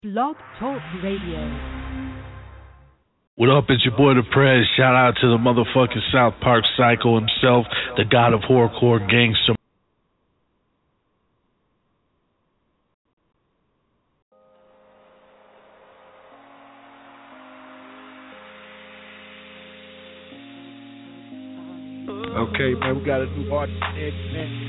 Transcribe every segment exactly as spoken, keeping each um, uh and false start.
Blog Talk Radio. What up, it's your boy The Prez. Shout out to the motherfucking South Park Psycho himself, the god of horrorcore gangster. Okay, man, we got a new artist, Ed, man.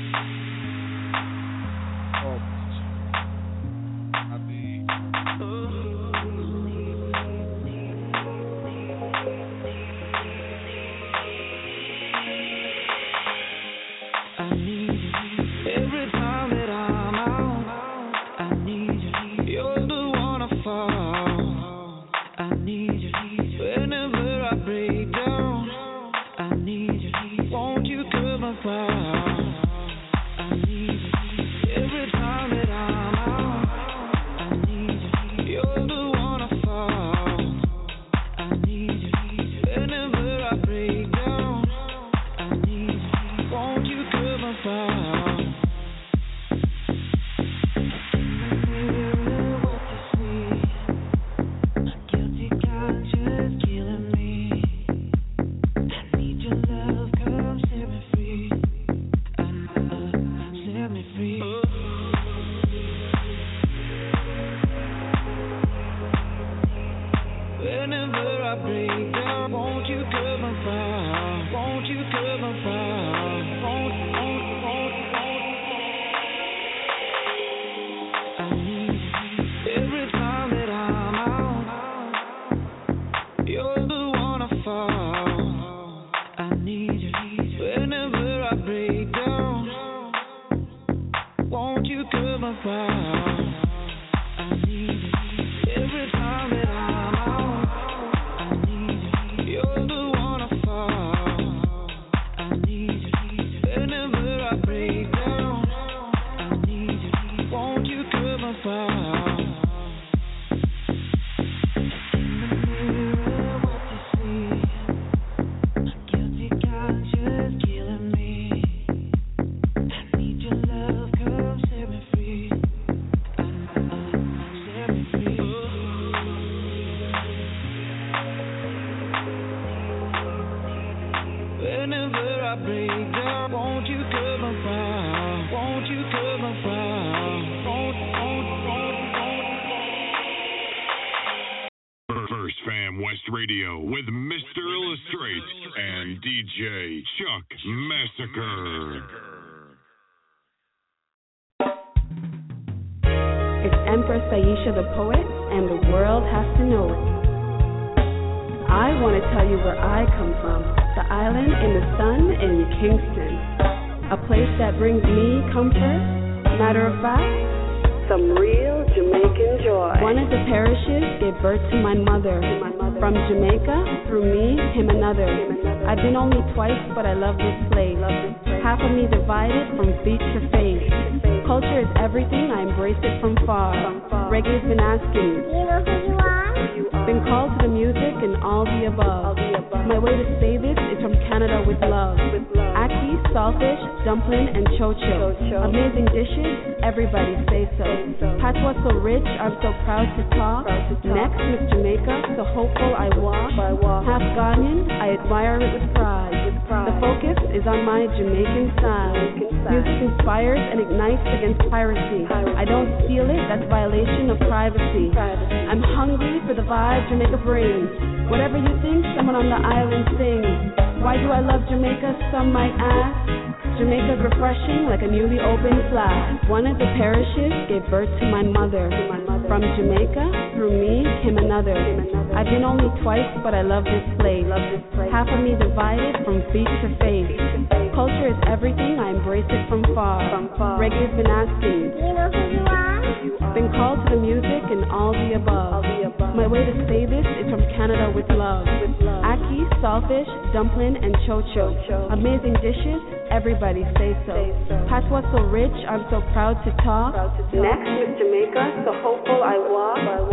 I've been only twice, but I love this place. Half of me divided from feet to face. Culture is everything, I embrace it from far. Reggae's been asking, you know who you are? Been called to the music and all the above. My way to say this is from Canada with love. Aki, saltfish, dumpling, and chocho. Amazing dishes, everybody say so. Patois so rich, I'm so proud to talk. Next, Miss Jamaica, so hopeful I walk. Half Ghanaian, I admire it with pride. The focus is on my Jamaican side. Music inspires and ignites against piracy. I don't steal it, that's violation of privacy. I'm hungry for the vibe Jamaica brings. Whatever you think, someone on the island sings. Why do I love Jamaica, some might ask? Jamaica's refreshing like a newly opened flask. One of the parishes gave birth to my mother. From Jamaica, through me, came another. I've been only twice, but I love this place. Half of me divided from feet to face. Culture is everything, I embrace it from far. Reggae's been asking, you know who you are? Been called to the music and all the above. My way to say this is from Canada with love. Aki, saltfish, dumpling, and chocho. Amazing dishes, everybody say so. Patois so rich, I'm so proud to talk. Next with Jamaica, so hopeful I walk. Half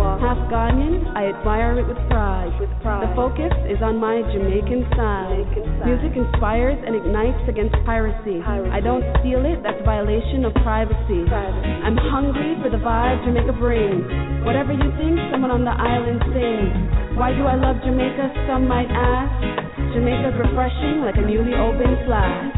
Ghanaian, I admire it with pride. The focus is on my Jamaican side. Music inspires and ignites against piracy. I don't steal it, that's violation of privacy. I'm hungry for the vibe Jamaica brings. Whatever you think, someone on the island sings. Why do I love Jamaica, some might ask? Jamaica's refreshing like a newly opened flask.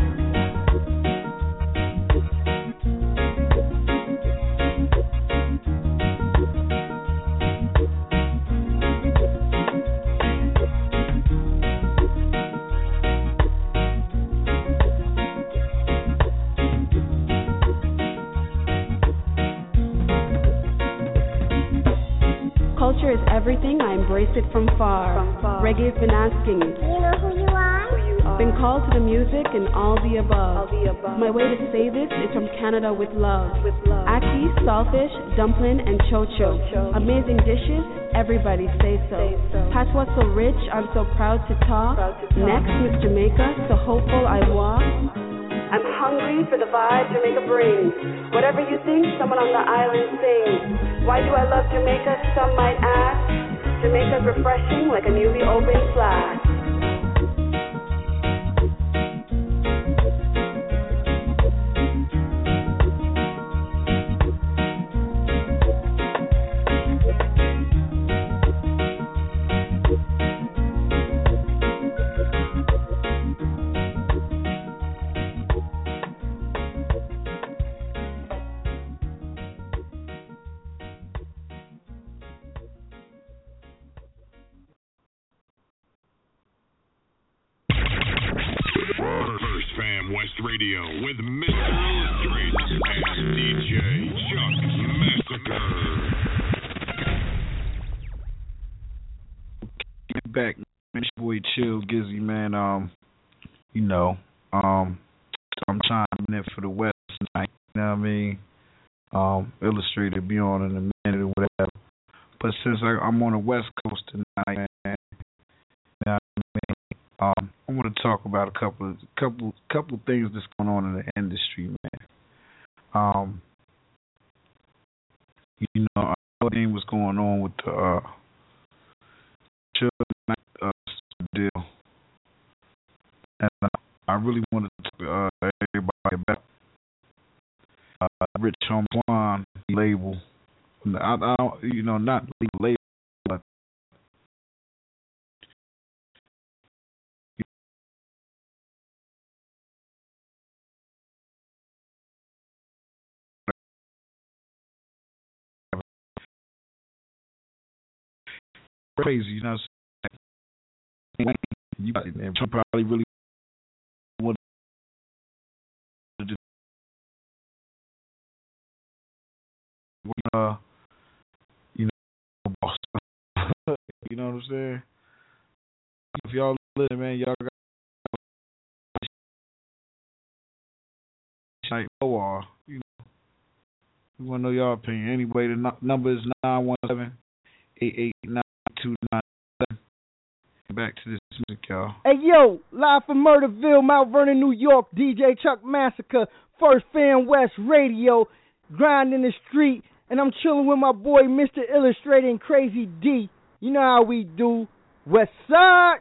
Culture is everything, I embrace it from far. From far. Reggae's been asking me, you know who you are? Who you are? Been called to the music and all the above. All the above. My way to say this is from Canada with love. With love. Aki, saltfish, dumpling, and chocho. Amazing dishes, everybody say so. Say so. Patois so rich, I'm so proud to talk. Proud to talk. Next, Miss Jamaica, so hopeful I walk. I'm hungry for the vibe Jamaica brings. Whatever you think, someone on the island sings. Why do I love Jamaica, some might ask? Jamaica's refreshing like a newly opened flask. Radio with Mister Illustrated and D J Chuck Massacre. Get back, man. It's your boy Chill Gizzy, man. Um, you know, um, so I'm chiming in for the West tonight. You know what I mean? Um, Illustrated be on in a minute or whatever. But since I, I'm on the West Coast tonight, man, you know what I mean? Um, I want to talk about a couple of couple couple of things that's going on in the industry, man. Um, you know, I know thing was going on with the uh, children uh, deal, and uh, I really wanted to talk to uh, everybody about uh, Rich Homie Swan label. I, I don't, you know, not label, but crazy, you know. You probably really wanted to do, uh, you know, boss. You know what I'm saying? If y'all listen, man, y'all got like O R. You know, we want to know y'all opinion. Anyway, the no- number is nine one seven, eight eight nine, two nine seven. Back to this music, y'all. Hey, yo, live from Murderville, Mount Vernon, New York, D J Chuck Massacre, First Fan West Radio, grind in the street, and I'm chilling with my boy Mister Illustrated and Crazy D. You know how we do. West Side.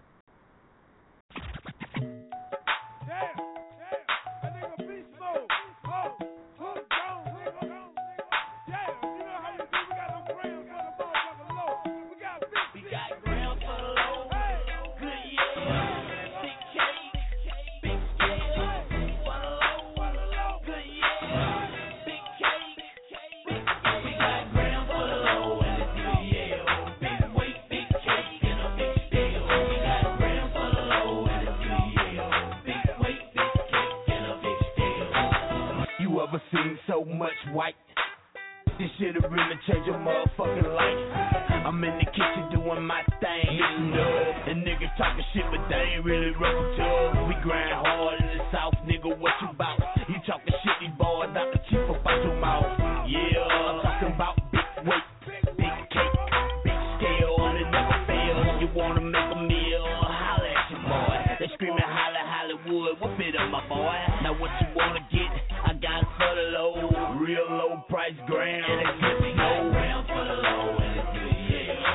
Seen so much white, this shit'll really change your motherfucking life. I'm in the kitchen doing my thing, mixing up, and niggas talking shit, but they ain't really rockin' tough. We grind hard in the South, nigga, what you bout? You talking shit, these boys out the chief about your mouth. Yeah, I'm talking about big weight, big cake, big scale, and it never fails. You wanna make a meal, holla at your boy. They screaming holla Hollywood, whoop it up, my boy. Now what you wanna get? I got it for the low, real low price gram, and it's good to go. For the low, and it's good, yeah.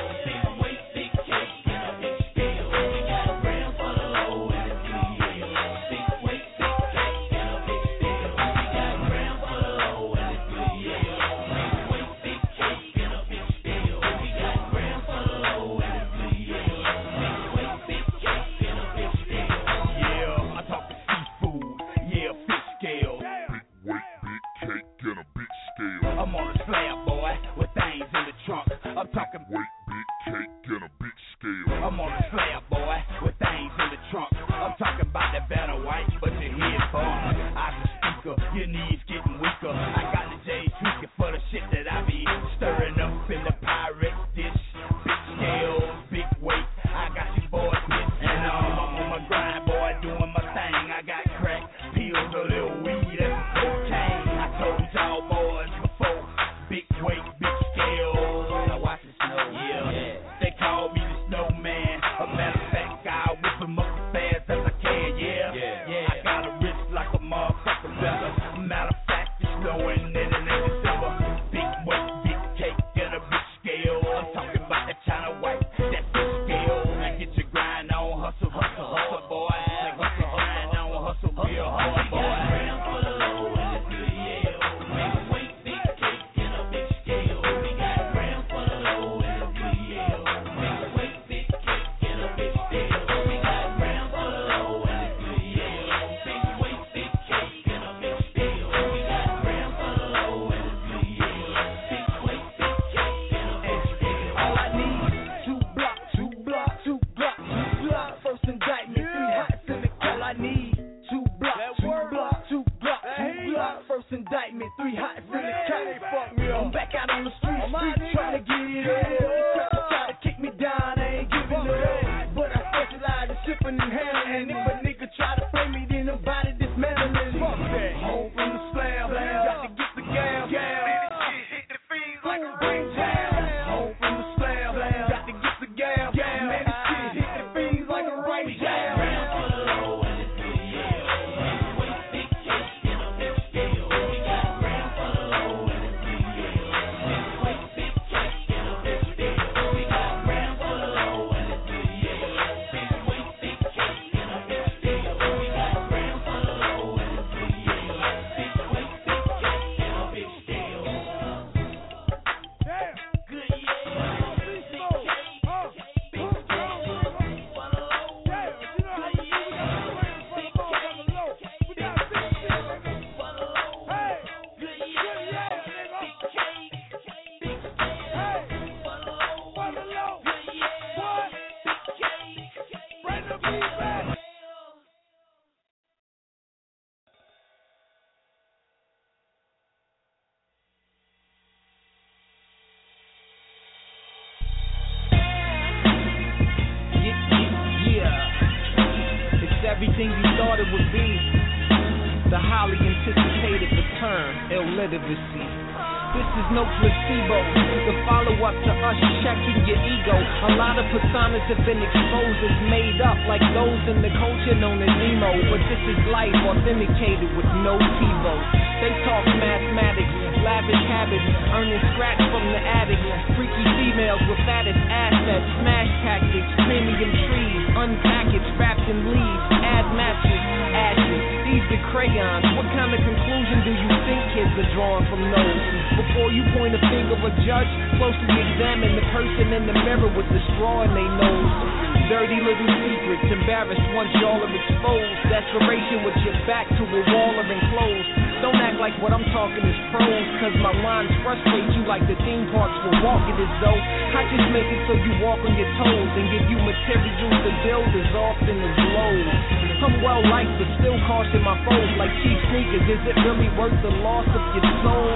everything you thought it would be. The highly anticipated return, illiteracy. This is no placebo, the follow-up to us checking your ego. A lot of personas have been exposed as made up, like those in the culture known as emo. But this is life authenticated with no TiVo. They talk mathematics, lavish habits, earning scratch from the attic. Freaky females with fattest assets, smash tactics, premium trees, unpackaged, wrapped in leaves, add matches, ashes. These the crayons. What kind of conclusion do you think kids are drawing from those? Before you point a finger at a judge, closely examine the person in the mirror with the straw in their nose. Dirty little secrets, embarrassed once y'all are exposed. Desperation with your back to a wall or enclosed. Don't act like what I'm talking is prose, cause my lines frustrate you like the theme parks will walk it as though I just make it so you walk on your toes and give you materials to build as often as lows. I'm well liked but still caution my foes like cheap sneakers. Is it really worth the loss of your soul?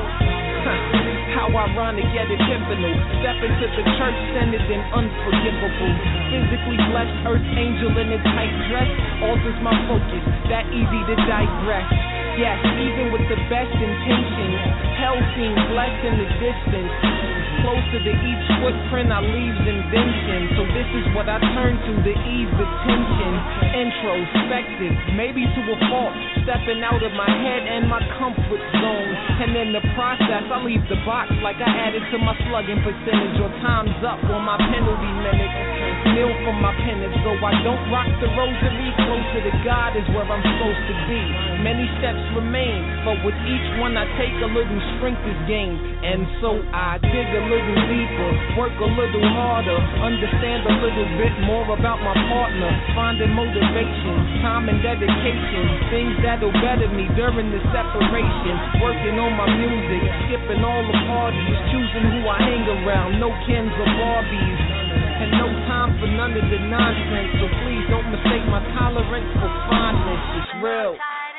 How ironic yet epiphanical. Step into the church centered and unforgivable. Physically blessed earth angel in a tight dress alters my focus, that easy to digress. Yes, even with the best intentions, hell seems less in the distance. Closer to each footprint I leave's invention. So this is what I turn to to ease the tension. Introspective, maybe to a fault. Stepping out of my head and my comfort zone. And in the process I leave the box like I added to my slugging percentage. Or time's up on my penalty minutes. Kneel for my penance, though I don't rock the rosary. Closer to God is where I'm supposed to be. Many steps remain, but with each one I take a little strength is gained. And so I dig a little deeper, work a little harder, understand a little bit more about my partner, finding motivation, time and dedication, things that'll better me during the separation, working on my music, skipping all the parties, choosing who I hang around, no Kens or Barbies, and no time for none of the nonsense, so please don't mistake my tolerance for fondness, it's real.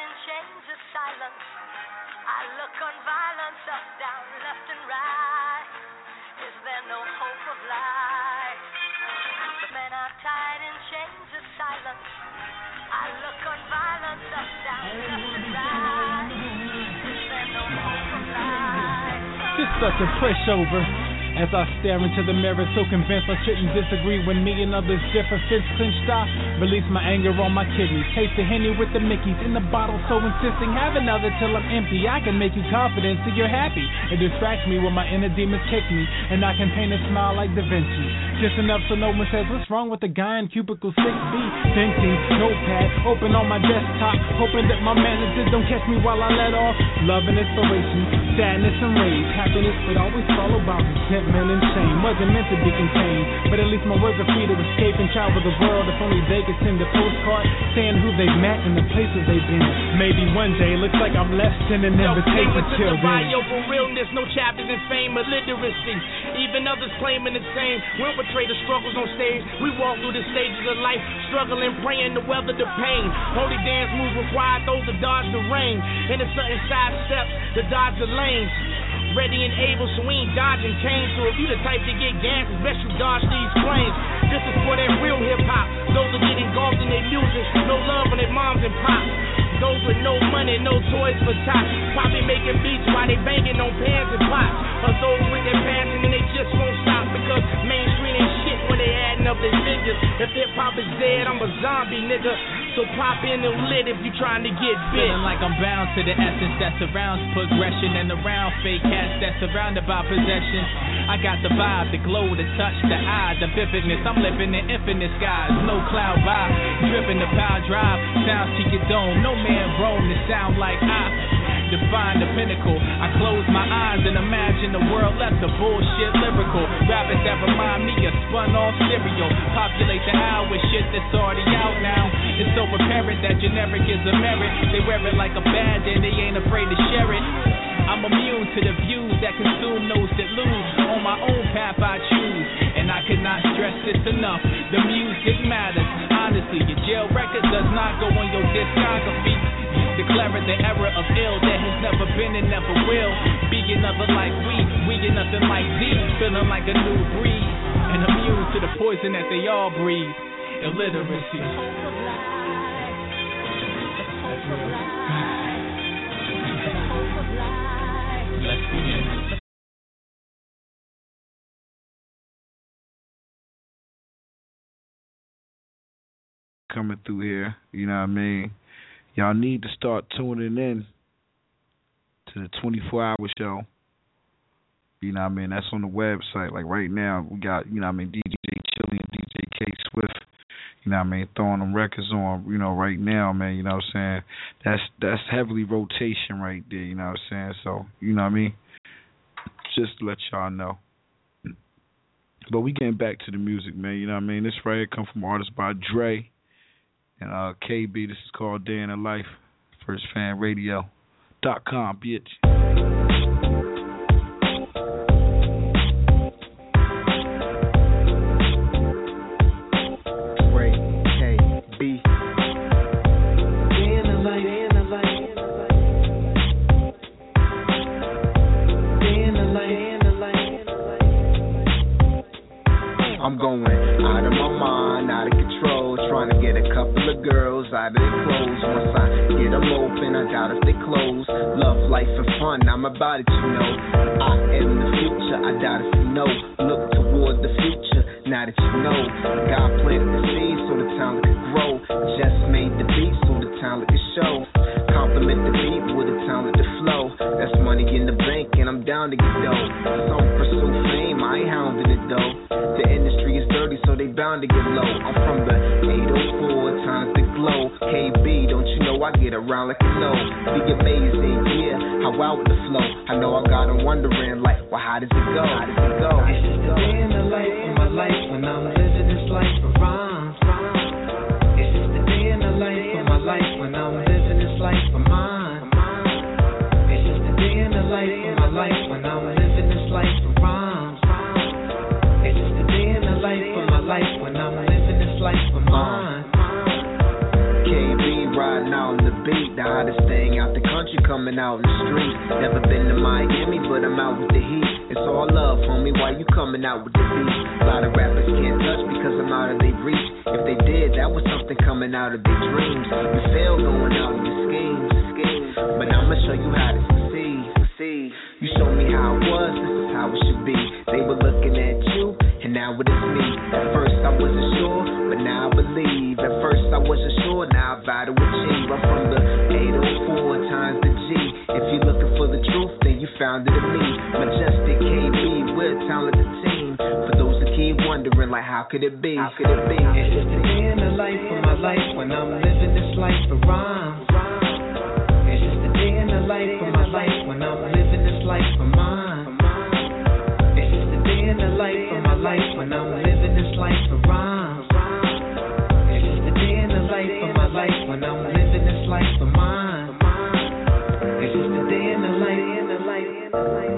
Just such a pushover. As I stare into the mirror, so convinced I shouldn't disagree when me and others differ. Fence clenched, I release my anger on my kidneys. Taste the Henny with the Mickeys in the bottle, so insisting. Have another till I'm empty. I can make you confident so you're happy. It distracts me when my inner demons kick me, and I can paint a smile like Da Vinci. Just enough so no one says, what's wrong with the guy in cubicle six B? Thinking, notepad, open on my desktop, hoping that my manager don't catch me while I let off. Love and inspiration, sadness and rage, happiness, but always followed by resentment and shame. Wasn't meant to be contained, but at least my words are free to escape and travel the world. If only they could send a postcard saying who they've met and the places they've been. Maybe one day, looks like I'm less than an invitation till then. Bio for realness, no chapters in fame or literacy. Even others claiming the same. We don't portray the struggles on stage. We walk through the stages of life, struggling, praying to weather the pain. Holy dance moves required those to dodge the rain. And it's certain side steps to dodge the lanes. Ready and able, so we ain't dodging cane. So if you the type to get gas, it's best you dodge these flames. This is for that real hip-hop. Those that get engulfed in their music, no love for their moms and pops. Those with no money, no toys for tots. Probably making beats while they banging on pans and pots. Or those with their passion and they just won't stop because mainstream ain't shit when they adding up their figures. If hip-hop is dead, I'm a zombie, nigga. So pop in and lit if you trying to get bit. Feeling like I'm bound to the essence that surrounds progression and around fake cats that's surrounded by possession. I got the vibe, the glow, the touch, the eye, the vividness. I'm living in infinite skies, no cloud by, dripping the power drive. Sounds to your dome, no man grown to sound like I. Define the pinnacle. I close my eyes and imagine the world less of bullshit lyrical. Rappers that remind me of spun off cereal. Populate the hour with shit that's already out now. It's so apparent that generic is a merit. They wear it like a badge and they ain't afraid to share it. I'm immune to the views that consume those that lose. On my own path I choose, and I could not stress this enough. The music matters. Honestly, your jail record does not go on your discography. Declaring the era of ill that has never been and never will. Be another like we, we are nothing like these. Feeling like a new breed, and immune to the poison that they all breathe. Illiteracy. Let's begin. Coming through here, you know what I mean? Y'all need to start tuning in to the twenty-four hour show. You know what I mean? That's on the website. Like right now, we got, you know what I mean, D J Chili and D J K Swift, you know what I mean, throwing them records on, you know, right now, man, you know what I'm saying? That's that's heavily rotation right there, you know what I'm saying? So, you know what I mean? Just to let y'all know. But we getting back to the music, man, you know what I mean? This right here come from artists by Dre and uh, K B. This is called Day in the Life. First Fan Radio dot com, bitch. I'm going out of my mind, out of control, trying to get a couple of girls out of their clothes. Once I get them open, I gotta stay closed. Love, life, and fun, I'm about it, you know. I am the future, I doubt if you know. Look toward the future, now that you know. God planted the seed so the talent could grow. Just made the beat so the talent could show. Compliment the beat with the talent to flow. That's money in the bank and I'm down to get dough. Some pursue fame, I ain't hounding it though. The industry is dirty, so they bound to get low. I'm from the eight oh four times the glow. K B, don't you know I get around like you know. Be amazing, yeah, how out the flow. I know I got them wondering, like, well, how does it go? How does it go? It's just a day in the life of my life when I'm living this life of rhymes. It's just a day in the life of my life when I'm living this life of mine. It's just a day in the life of my life when I'm living this life of rhymes. It's just a day in the life of my life when I'm living this life of mine. K B riding out on the beat, the hottest thing out the country coming out in the street. Never been to Miami, but I'm out with the heat. It's all love, homie, why you coming out with the beat? A lot of rappers can't touch because I'm out of their reach. If they did, that was something coming out of their dreams. You fail going out in your schemes, schemes. But I'ma show you how to succeed, succeed. You show me how it was, this is how it should be. They were looking at you, and now it is me. At first I wasn't sure, but now I believe. At first I wasn't sure, now I vow to achieve. I'm from the eight oh four times the G. If you're looking for the truth, then you found it in me. Majestic K B, we're a talented team. For those who keep wondering, like, how could it be? How could it be? It's just a day in the life of my life when I'm living this life of rhymes. It's just a day in the life of my life when I'm living this life of mine. It's just a day in the life of my life when I'm living this life of rhymes. It's just a day in the life of my life when I'm living this life of mine. It's just a day in the life, in the life, in the life.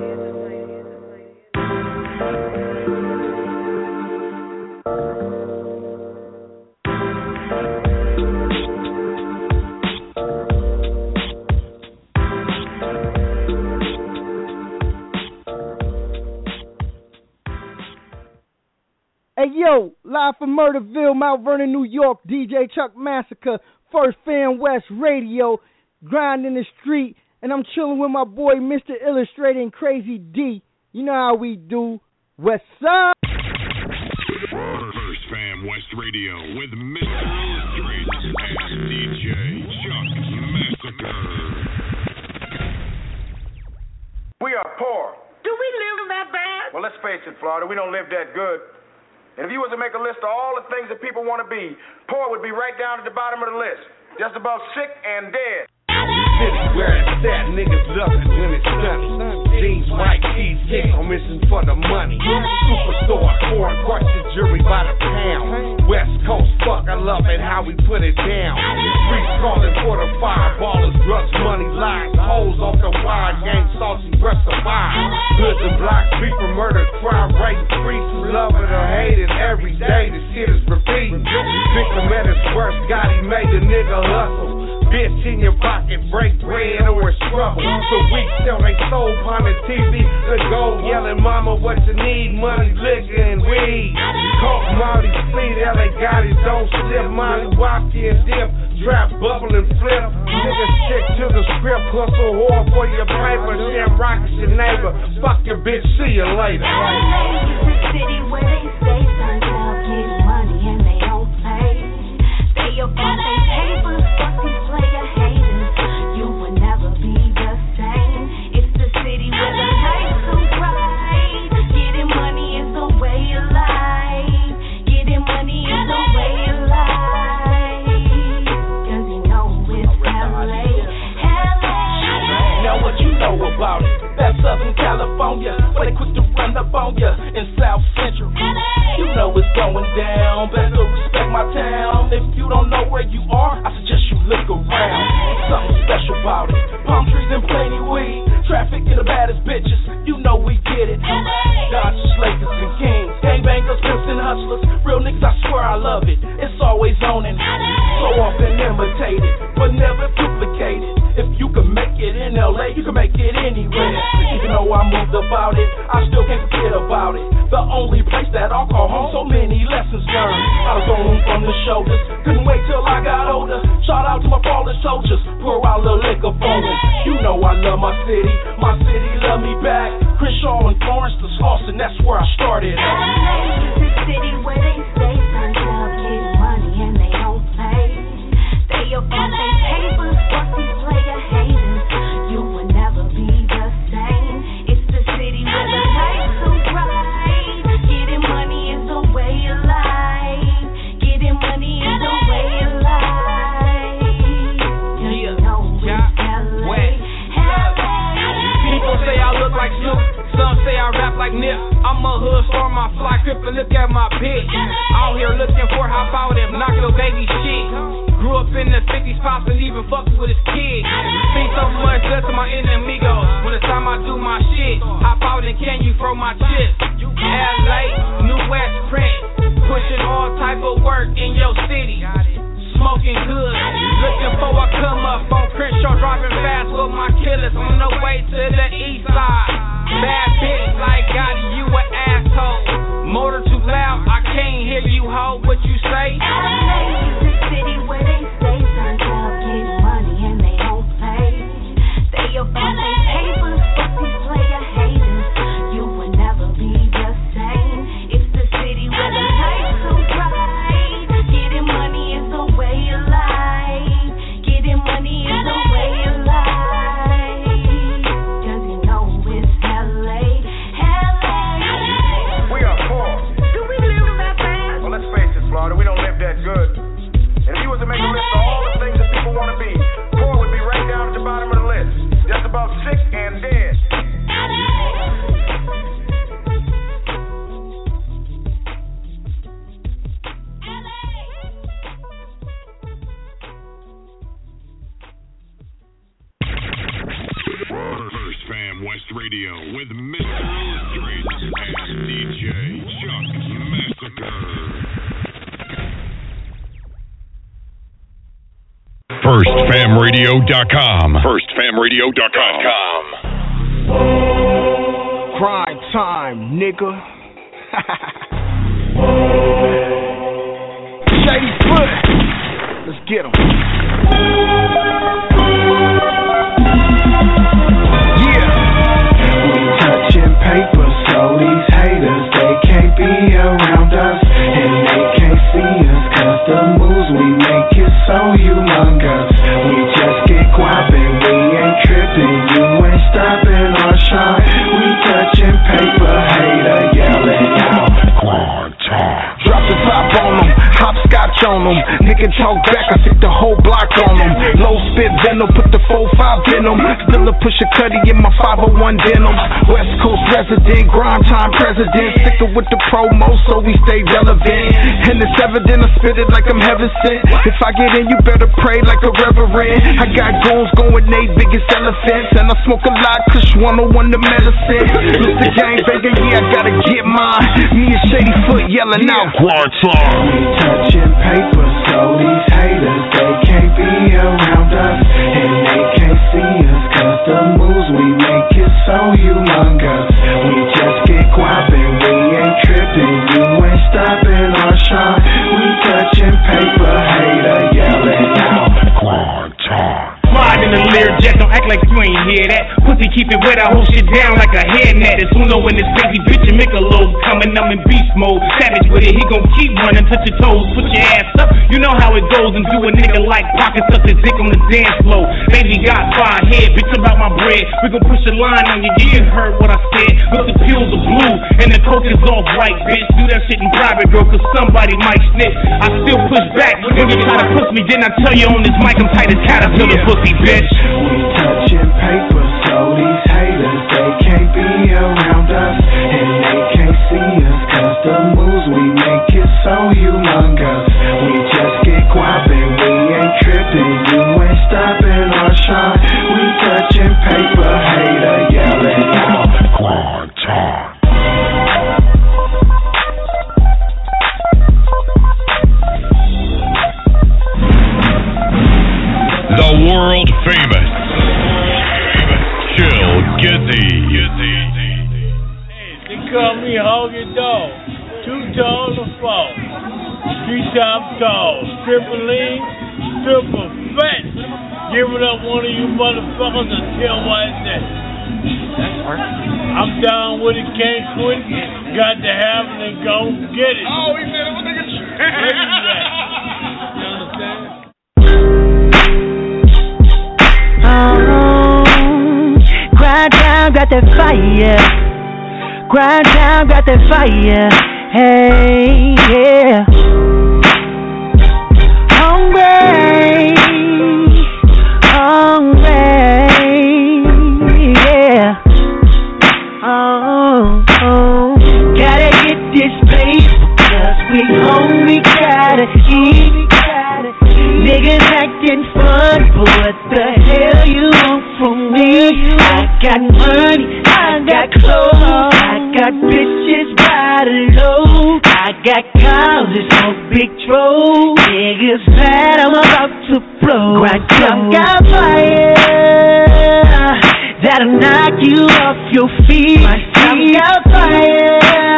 Hey yo, live from Murderville, Mount Vernon, New York, D J Chuck Massacre, First Fan West Radio, grinding the street, and I'm chilling with my boy Mister Illustrator and Crazy D. You know how we do. What's up? First Fan West Radio with Mister Illustrator and D J Chuck Massacre. We are poor. Do we live that bad? Well, let's face it, Florida, we don't live that good. And if you was to make a list of all the things that people want to be, poor would be right down at the bottom of the list. Just about sick and dead. City where it's at, niggas love it when it's sunny. Jeans, white tees, kick on mission for the money. Superstore, foreign question, jury by the pound. West Coast, fuck, I love it how we put it down. Streets calling for the fireballers, drugs, money, lies, hoes off the wire, gang, saucy, breath survive. Goods and blocks, beef and murder, crime rate, streets, love it or hate it every day. The shit is repeating. Victim at his worst, God, he made the nigga hustle. Bitch in your pocket, break bread or it's trouble. So we sell they soul on the T V. The gold yelling, mama, what you need? Money, liquor, and weed. Coke, Molly, speed, L A got it, don't slip. Molly, walk in, dip. trap, bubble and flip. Niggas stick to the script, hustle hard for your paper. Sham rockets your neighbor. Fuck your bitch, see you later. L A is the city where they stay turned up, get money and they don't pay. They up on their papers, fuck these player haters. You will never be the same. It's the city where the lights so bright. Getting money is the way of life. Getting money is the way of life. Cause you know it's L A. L A. Now what you know about it? That's Southern California, where they quick to run up on ya in South Central. You know it's going down, better respect my town. If you don't know where you are, I suggest you look around. Something special about it, palm trees and plenty weed. Traffic and the baddest bitches, you know we get it. Dodgers, Lakers and Kings, gangbangers, pimps and hustlers. Real niggas, I swear I love it. It's always on and so often imitated, but never duplicated. If you can make it in L A, you can make it anywhere. Even though I moved about it, I still can't forget about it. The only place that I'll call home, so many lessons learned. I was on from the shoulders, couldn't wait till I got older. Shout out to my fallen soldiers, pour out a little liquor for them. You know I love my city, my city love me back. Crenshaw and Florence to Slauson, that's where I started at. L A is the city where they stay turned up, get money and they don't pay. They up on their papers, fuck these player haters. You will never be the same. It's the city where the lights so bright. Getting money is the way of life. Getting money is the way of life. You know it's L A. L A. People say I look like Snoop, some say I rap like Nip. I'm a hood star, my fly crip, and look at my bitch. Out here looking for how about them, knock your baby shit. Grew up in the fifties, pops and even fucked with his kids. Seen so much death to my enemigos. When it's time I do my shit, hop out and can you throw my chips? L A, New West Print, pushing all type of work in your city. Smoking good, looking for a come up on Crenshaw, driving fast with my killers on the way to the east side. Bad bitch like Gotti, you an asshole. Motor too loud, I can't hear you, ho. What you say? L A is the city where they stay turned up, get money and they don't pay. They up on their papers, fuck these player haters. You will never be the same. It's the city where the lights so bright. Getting money is the way of life. Getting money is the way of life. Cause you know it's L A. L A. We are poor. Do we live that bad? Well, let's face it, Florida, we don't live that good. And if you was to make a list of all the things that people want to be, poor would be right down at the bottom of the list. Just about sick and dead. First Fam West Radio with Mister Illustrates and D J Chuck Massacre. first fam radio dot com. first fam radio dot com. Crime time, nigga. Shady foot. Let's get 'em. Touching paper, so these haters, they can't be around us, and they can't see us, cause the moves we make is so humongous. We just get guapping, we ain't tripping, you ain't stopping our shine. We touching paper, hater yelling out, Quad time. Drop the top on them, hopscotch on them. Nigga talk back, I stick the whole block on them. Low spit venom, put the four five in them. Still a push a cutty in my five oh one denims. West Coast resident, grind time president. Sticking with the promo, so we stay relevant. And it's evident I spit it like I'm heaven sent. If I get in, you better pray like a reverend. I got goons going eight biggest elephants. And I smoke a lot, Kush one oh one the medicine. It's the gang banger, yeah, I gotta get mine. Me and Shady Foot yelling out. Quad time. We touching paper, so these haters, they can't be around us, and they can't see us, cause the moves we make is so humongous. We just get guapping, we ain't tripping, you ain't stopping our shine. We touching paper, hater yelling out, I hold shit down like a head net. It's Uno in this crazy bitch and Michelob coming. I'm in beast mode, savage with it. He gon' keep running, touch your toes, put your ass up. You know how it goes, and do a nigga like pocket suck his dick on the dance floor. Baby got fire head, bitch about my bread. We gon' push a line on you, you ain't heard what I said. But the pills are blue and the coke is off white, bitch. Do that shit in private, girl, cause somebody might snitch. I still push back when you try to push me. Then I tell you on this mic I'm tight as caterpillar pussy, bitch. We touching paper, so these haters, they can't be around us, and they can't see us, cause the moves we make is so humongous. We just get guapping, we ain't tripping, you ain't stopping our shine. We touching paper, hater yelling out, Quantum. The world famous Chill Gizzy. Hey, they call me Hoggy Dog. Too tall to fall. Three times tall. Triple lean, triple fat. Give it up one of you motherfuckers and tell why it's that. I'm down with it, can't quit it. Got to have it and go get it. Oh, he said it was nigga. What is that? You understand? Oh, grind down, got that fire. Grind down, got that fire. Hey, yeah. Hungry, hungry, yeah. Oh, oh. Gotta get this paper, cause we hungry, gotta eat. Niggas acting fun, but what the hell you want from me? I got money, I got clothes, I got bitches by the load, I got cars, no big troll. Niggas mad, I'm about to blow. Grind down, got fire that'll knock you off your feet. My feet got fire.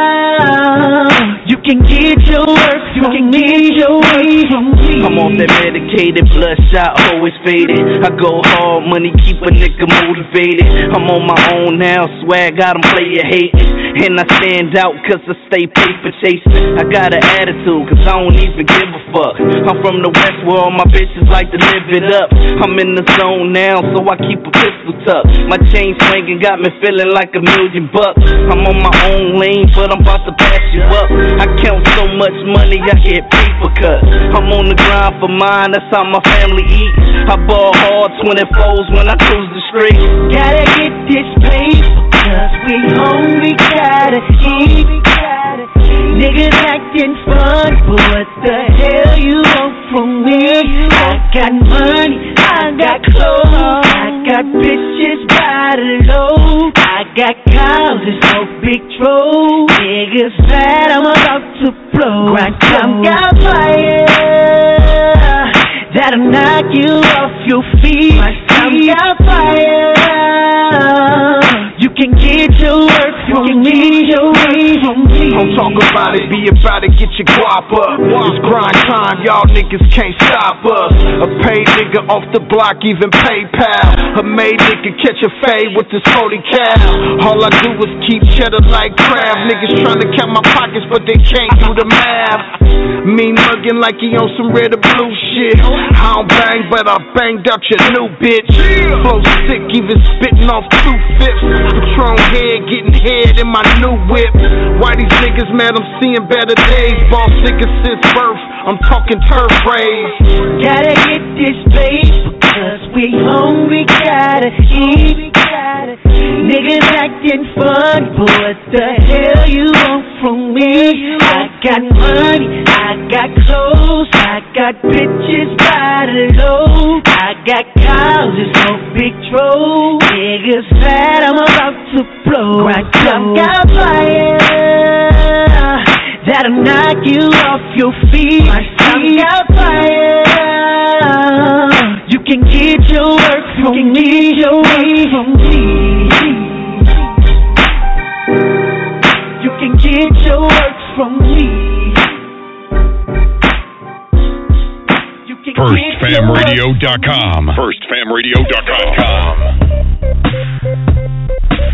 You can get your work, you can get your way from me. I'm off that medicated, bloodshot, always faded. I go hard, money keep a nigga motivated. I'm on my own now, swag got 'em player hating. And I stand out cause I stay paper chasing. I got an attitude cause I don't even give a fuck. I'm from the west where all my bitches like to live it up. I'm in the zone now so I keep a pistol tucked. My chain swinging got me feeling like a million bucks. I'm on my own lane but I'm about to pass you up. I count so much money I get paper cuts. I'm on the grind for mine, that's how my family eat. I ball hard twenty-fours when I cruise the street. Gotta get this paper cause we hungry, gotta eat. Niggas acting fun, but what the hell you want from me? I got money, I got clothes, I got bitches by the load, I got cars, it's no big troll. Niggas mad, I'm about to blow. Grind down, got fire that'll knock you off your feet. My feet got fire. You can get your work from me, your way from me. Don't talk about it, be about it, get your guap up. It's grind time, y'all niggas can't stop us. A paid nigga off the block, even PayPal. A made nigga catch a fade with this forty cal. All I do is keep cheddar like crab. Niggas trying to count my pockets, but they can't do the math. Me mugging like he on some red or blue shit. I don't bang, but I banged out your new bitch. Flow sick, even spitting off two fifths. Patron head, getting head in my new whip. Why these niggas mad? I'm seeing better days. Boss niggas since birth, I'm talking turf raised. Gotta get this paper cause we hungry, gotta eat. Niggas acting fun, but what the hell you want from me? I got money, I got clothes, I got bitches by the load, I got cars, it's no big troll. Niggas mad, I'm about to blow. Grind down, got fire that'll knock you off your feet. My feet got fire. You can get your work from me, your way from me. You can get your work from me. first fam radio dot com. first fam radio dot com.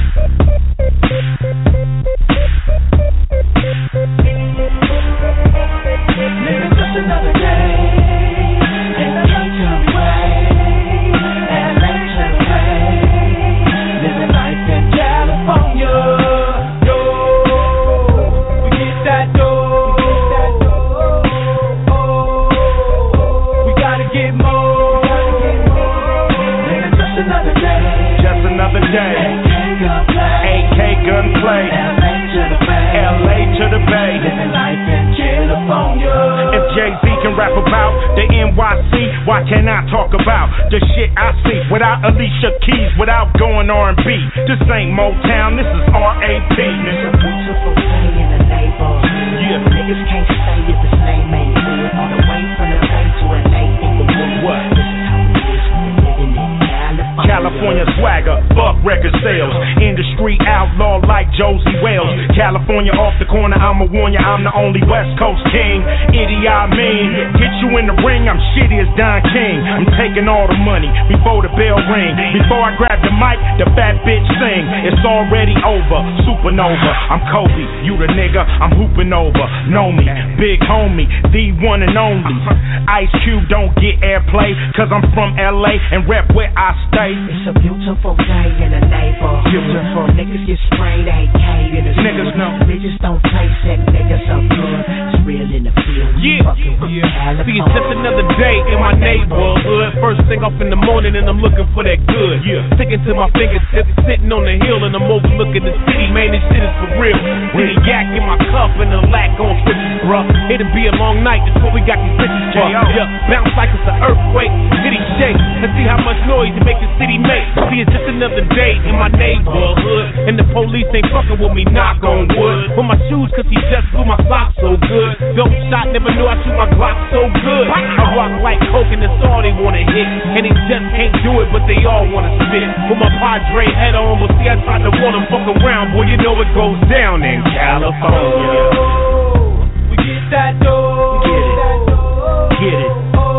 Jay-Z can rap about the N Y C, why can't I talk about the shit I see without Alicia Keys, without going R and B? This ain't Motown, this is R A P. It's a beautiful day in the neighborhood. Yeah. Niggas can't stay if his name ain't good. On the way from the bay to a lake in the wood. What? This is how it is when you're living in California. California swagger, fuck record sales. Industry outlaw like Josie Wales. California off the corner, I'ma warn ya, I'm the only West Coast king. Idiot, I mean, get you in the ring, I'm shitty as Don King. I'm taking all the money before the bell ring. Before I grab the mic, the fat bitch sing. It's already over, supernova. I'm Kobe, you the nigga, I'm hooping over. Know me, big homie, the one and only. Ice Cube don't get airplay, cause I'm from L A and rep where I stay. It's a beautiful day in the neighborhood. Beautiful. Niggas get sprayed A K in the niggas know. Bitches don't play sick, niggas so good. It's real in the field. Yeah, yeah. See, it's just another day in my neighborhood. First thing up in the morning and I'm looking for that good. Yeah. Sticking to my fingertips, sitting on the hill and I'm overlooking the city. Man, this shit is for real. With a yak in my cup and a lack on switches, bruh. It'll be a long night, that's what we got these bitches for. Yeah, bounce like it's an earthquake, city shake. Let's see how much noise you make the city make. See, it's just another day in my neighborhood. And the police ain't fucking with me, knock on wood. With my shoes, cause he just blew my socks so good. Dope shot, never knew I shoot my Glock so good. I rock like coke and that's all they wanna hit. And they just can't do it, but they all wanna spit. With my Padre head on, but see I tried to want them fuck around. Boy, you know it goes down in California. We get that dough. Get it. Get it.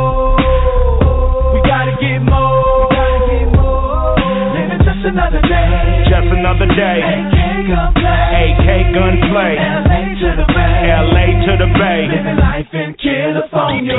We gotta get more. We gotta get more. Living just another day. Just another day. A K gunplay. A K gunplay. L A to the Bay. L A to the Bay. Living life in California.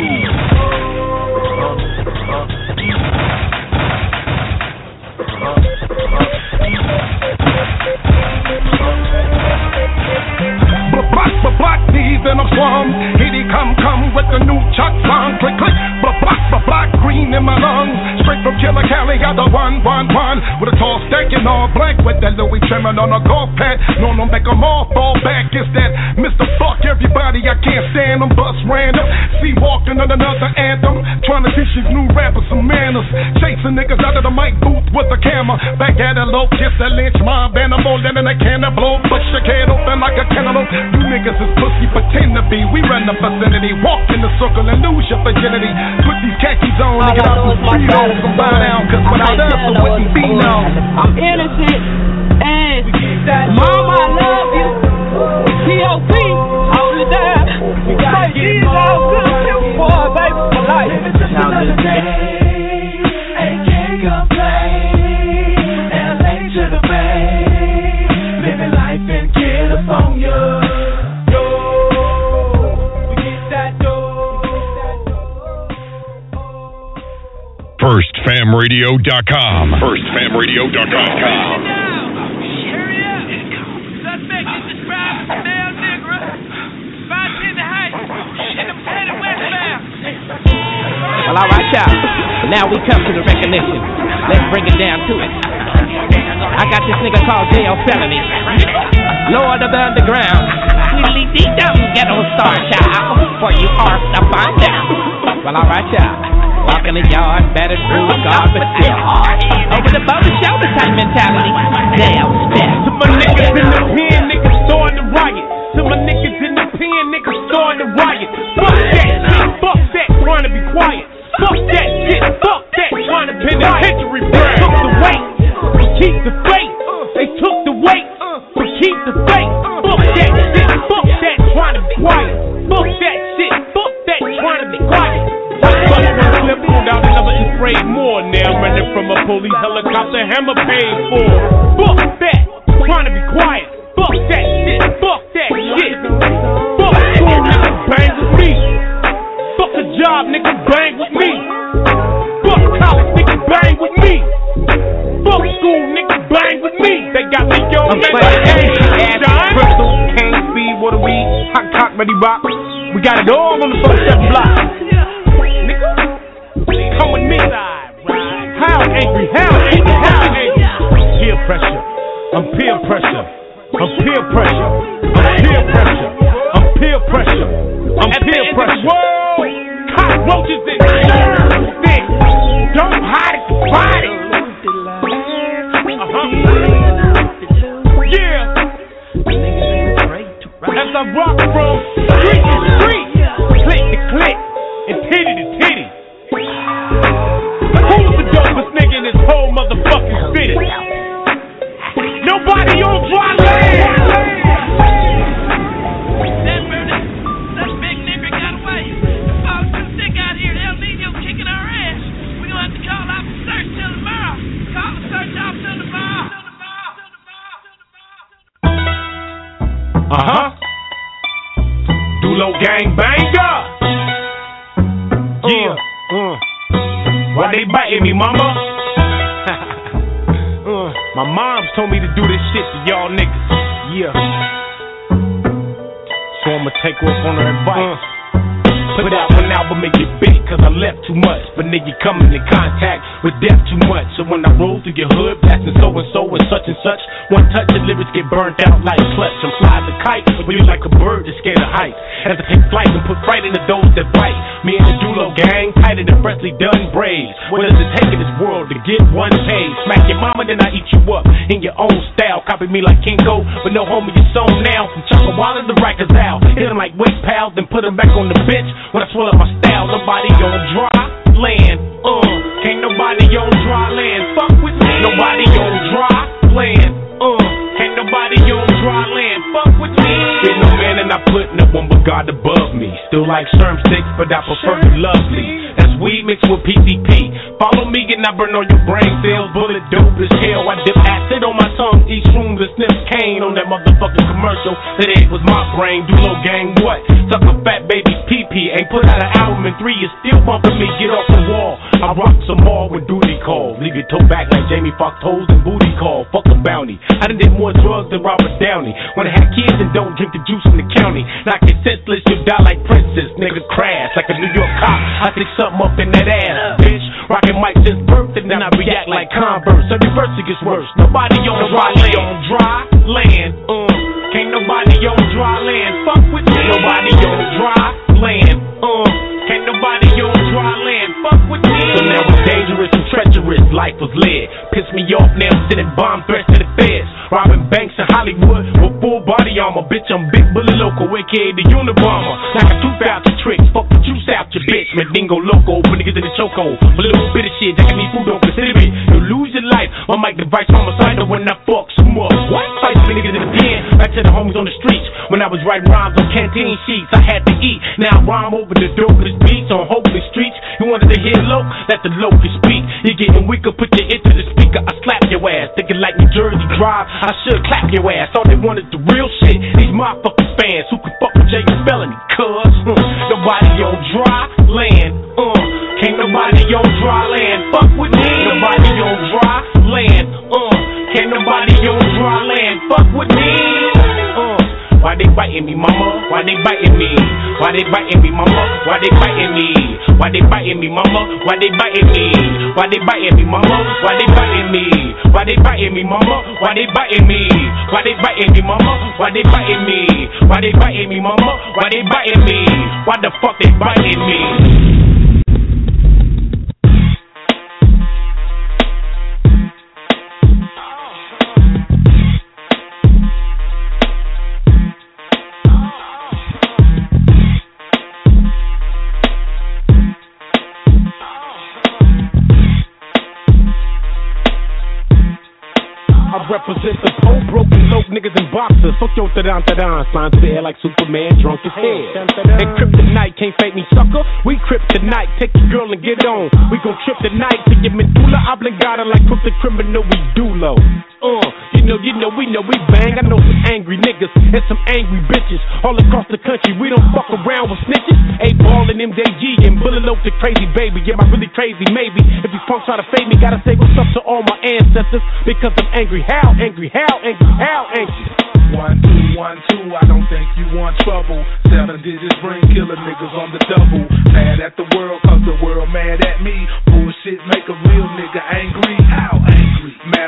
Black these in a slum. Here he come, come with the new Chuck song. Click, click, black, black, black, green in my lungs. Straight from Killer Cali, got the one, one, one. With a tall stack and all black with that Louis trimming on a golf pad. No, no, make them all fall back. It's that Mister Fuck everybody, I can't stand them. Bust random. See walking on another anthem. Trying to teach these new rappers some manners. Chasing niggas out of the mic booth with a camera. Back at a low, just a lynch mob. And I'm more than a can of blow. Push your head open like a cantaloupe. You niggas is pussy, pretend to be. We run the vicinity, walk in the circle and lose your virginity. Put these khakis on and get out some Fritos and buy down, cause without us it wouldn't be known. I'm innocent and Mama, I love you. T O P, hold it down. Say these all good people for baby for life. Now this day, A K gunplay, L A to the Bay. Living life in California. first fam radio dot com. first fam radio dot com. Well, all right, y'all. Now we come to the recognition. Let's bring it down to it. I got this nigga called J L Felony, Lord of the Underground. Really deep down, get on star, child, for you are to find out. Well, all right, y'all. Walk in the yard, battered through, garbage still. Over the boat, shoulder type mentality. Damn, spell. To my niggas in the pen, niggas starting to riot. To my niggas in the pen, niggas starting to riot. Fuck that shit, fuck that, trying to be quiet. Fuck that shit, fuck that, trying to penitentiary. They took the weight, but keep the faith. They took the weight, but keep the faith. Fuck that shit, fuck that, trying to be quiet. Fuck that shit, fuck that, trying to be quiet. Flip pulled out another and sprayed more. Now running from a police helicopter, hammer paid for. Fuck that, trying to be quiet. Fuck that shit, fuck that shit. Fuck school, nigga, bang with me. Fuck a job, nigga, bang with me. Fuck college, nigga, bang with me. Fuck school, nigga, bang with me. They got me yo, man, hey, John. Crystal, cane, speed, water, weed, hot cock, ready rock. We got it all on the first seven block. Come with me. How angry, how angry, how angry. Peer pressure, I'm peer pressure. I'm peer pressure, I'm peer pressure. I'm peer pressure. I'm At peer the end pressure. of the world, cockroaches and sticks. Don't hide it, fight it. Uh-huh. Yeah. As I rock from street to street, click to click, and titty to titty. Who's the dopest nigga in this whole motherfucking city? Nobody on dry land. That big nigga got away. The fog's too thick out here. El Nino kicking our ass. We gonna have to call off the search till tomorrow. Call the search off till tomorrow. Uh-huh. Dulo gang banger. Yeah. Uh. Why they biting me, mama? uh. My mom's told me to do this shit to y'all niggas. Yeah. So I'ma take off on her advice. Uh. Put out one album, make it big, cause I left too much. But nigga coming in contact with death too much. So when I roll through your hood, blasting so and so and such and such, one touch the lyrics get burnt out like clutch. I'm fly as a kite, but you like a bird that's scared of heights. As I take flight and put fright into those that bite. Me and the Dulo gang, tighter than freshly done braids. What does it take in this world to get one page? Smack your mama, then I eat you up in your own style. Copy me like Kinko, but no homie, it's on now. From Chuck Waller to Rikers out. Hit him like weight pals, then put him back on the bench. When I swell up my style, nobody on dry land. Uh, can't nobody on dry land. Fuck with me. Nobody on dry land. Uh, can't nobody on dry land. Fuck with me. Been no man and I put no one but God above me. Still like sherm sticks, but I prefer you lovely. That's weed mixed with P C P. Follow me and I burn all your brain cells. Bullet dope as hell. I dip acid on my tongue, eat shrooms and sniff cane on that motherfucking commercial. That it was my brain. Dulo gang what? Suck a fat baby's pee pee. Ain't put out an album in three. You still bumping me. Get off the wall. I rock some more when duty calls. Leave your toe back like Jamie Foxx toes and booty call. Fuck a bounty. I done did more drugs than Robert Downey. When I had kids and don't drink the juice in the county. Knock it senseless, you die like princess. Nigga crash like a New York cop. I stick something up in that ass, bitch. Rockin' mic since birth and then I react like Converse. Every verse it gets worse. Nobody on dry land. On dry land. Uh, can't nobody on dry land. Fuck with me. Nobody on dry land. Uh, can't nobody on dry land. Fuck with me. So now it's dangerous and treacherous. Life was lit. Piss me off now, sending bomb threats to the feds. Robbing banks in Hollywood with full body armor. Bitch, I'm Big Bully Loco, aka the Unabomber. Like a tooth out your tricks, fuck the juice out your bitch. Mandingo Loco, put niggas in the chokehold. A little bit of shit, that can need food, don't consider it. You lose your life, my mic device homicidal when I fuck some more. What? Fight the niggas in the pen, back to the homies on the streets. When I was writing rhymes on canteen sheets, I had to eat. Now I rhyme over the dopest beats on hopeless streets. You wanted to hear low? Let the locust speak. You're getting weaker, put your ear to the speaker. I slap your ass, thinking like New Jersey Drive. I should clap your ass. All they wanted the real shit. These motherfucking fans who can fuck with Jay Felony, cuz uh, nobody on dry land. Uh, can't nobody on dry land. Fuck with me. Nobody on dry land. Uh, can't nobody on dry land. Fuck with me. Uh, why they biting me, mama? Why they biting me? Why they biting me, mama? Why they biting me? Why they biting me, mama? Why they biting me? Why they biting me, mama? Why they biting me? Why they biting me, mama? Why they biting me? Why they biting me, mama? Why they biting me? Why they biting me, mama? Why they biting me? Why the fuck they biting me? I represent the poor, broken, low niggas and boxers. Fuck your ta-dan, ta-dan, slime to the air like Superman, drunk as hell. And kryptonite can't fake me, sucker. We kryptonite, take your girl and get on. We gon' trip tonight to your medulla oblongata like crooked criminal, we do low. Uh, you know, you know, we know we bang. I know some angry niggas and some angry bitches all across the country. We don't fuck around with snitches. A-Ball and M J G and Bullet Loaf the crazy baby. Yeah, I'm really crazy, maybe. If these punks try to fade me, gotta say what's up to all my ancestors because I'm angry. How angry? How angry? How angry? One, two, one, two, I don't think you want trouble. Seven digits bring killer niggas on the double. Mad at the world cause the world mad at me. Bullshit make a real nigga angry. How angry? Mad enough to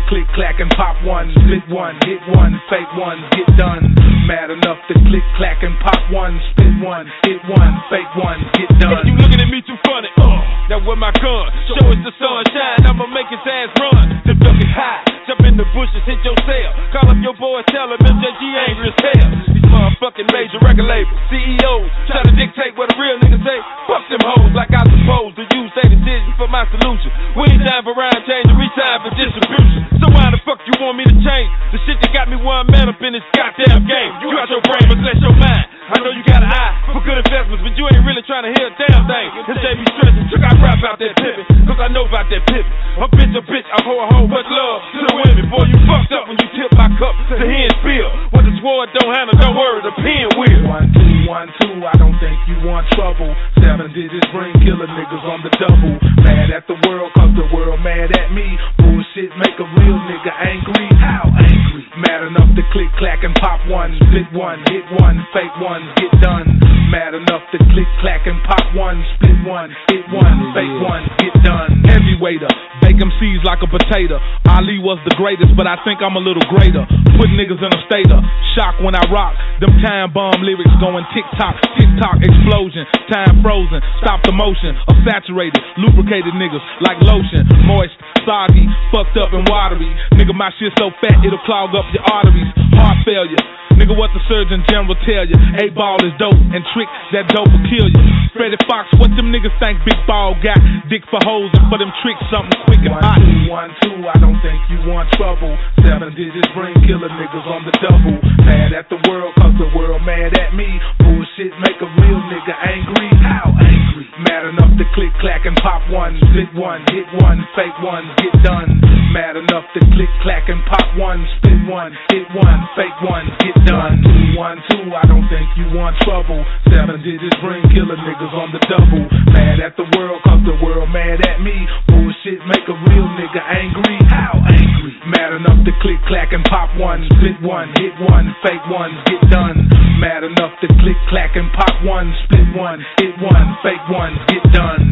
click clack and pop one, split one, hit one, fake one, get done. Mad enough to click clack and pop one, split one, hit one, fake one, get done. If you looking at me too funny, uh, now with my gun, show us the sunshine, I'ma make his ass run. The duck is high, jump in the bushes, hit your cell. Call up your boy, tell him M J G angry as hell. These motherfucking major record labels, C E Os, try to dictate what a real nigga say. Fuck them hoes like I supposed to use their decision for my solution. We ain't time for rhyme change, we time for distribution. So why the fuck you want me to change the shit that got me one man up in this goddamn game? You got your brain, but bless your mind. I know you got an eye for good investments, but you ain't really trying to hear a damn thing. And J B stressing, took I rap out that pivot, cause I know about that pivot. A bitch, a bitch, I hold a whole much love to the women. Boy, you fucked up when you tip my cup to hen spill. What the sword don't handle, don't worry, the pen will. One, two, one, two, I don't think you want trouble. Seven digits bring killer niggas on the double. Mad at the world, cause the world mad at me. Bullshit make a real nigga angry. How angry? Mad enough to click, clack, and pop one, split one, hit one, fake one, get done. Mad enough to click, clack, and pop one, split one, hit one, fake one, get done. Heavyweighter, bake them seeds like a potato. Ali was the greatest, but I think I'm a little greater. Put niggas in a state of shock when I rock. Them time bomb lyrics going tick-tock, tick-tock, explosion. Time frozen, stop the motion. A saturated, lubricated niggas like lotion. Moist, soggy, fucked up and watery. Nigga, my shit so fat it'll clog up your arteries. Heart failure. Nigga, what the Surgeon General tell you? Eight ball is dope and trick that dope will kill you. Freddie Fox, what them niggas think Big Ball got? Dick for hoes and for them tricks, something quick and hot. One, two, one, two, I don't think you want trouble. Seven digits bring killer niggas on the double. Mad at the world, cause the world mad at me. Bullshit make a real nigga angry. How angry? Mad enough to click, clack, and pop one, split one, hit one, fake one, get done. Mad enough to click, clack, and pop one, split one, hit one, fake one, get done. One, two, I don't think you want trouble. Seven digits bring killer niggas on the double. Mad at the world, cause the world mad at me. Bullshit make a real nigga angry. How angry? Mad enough to click, clack, and pop one, split one, hit one, fake one, get done. Mad enough to click, clack, and pop one, split one, hit one, fake one, get done.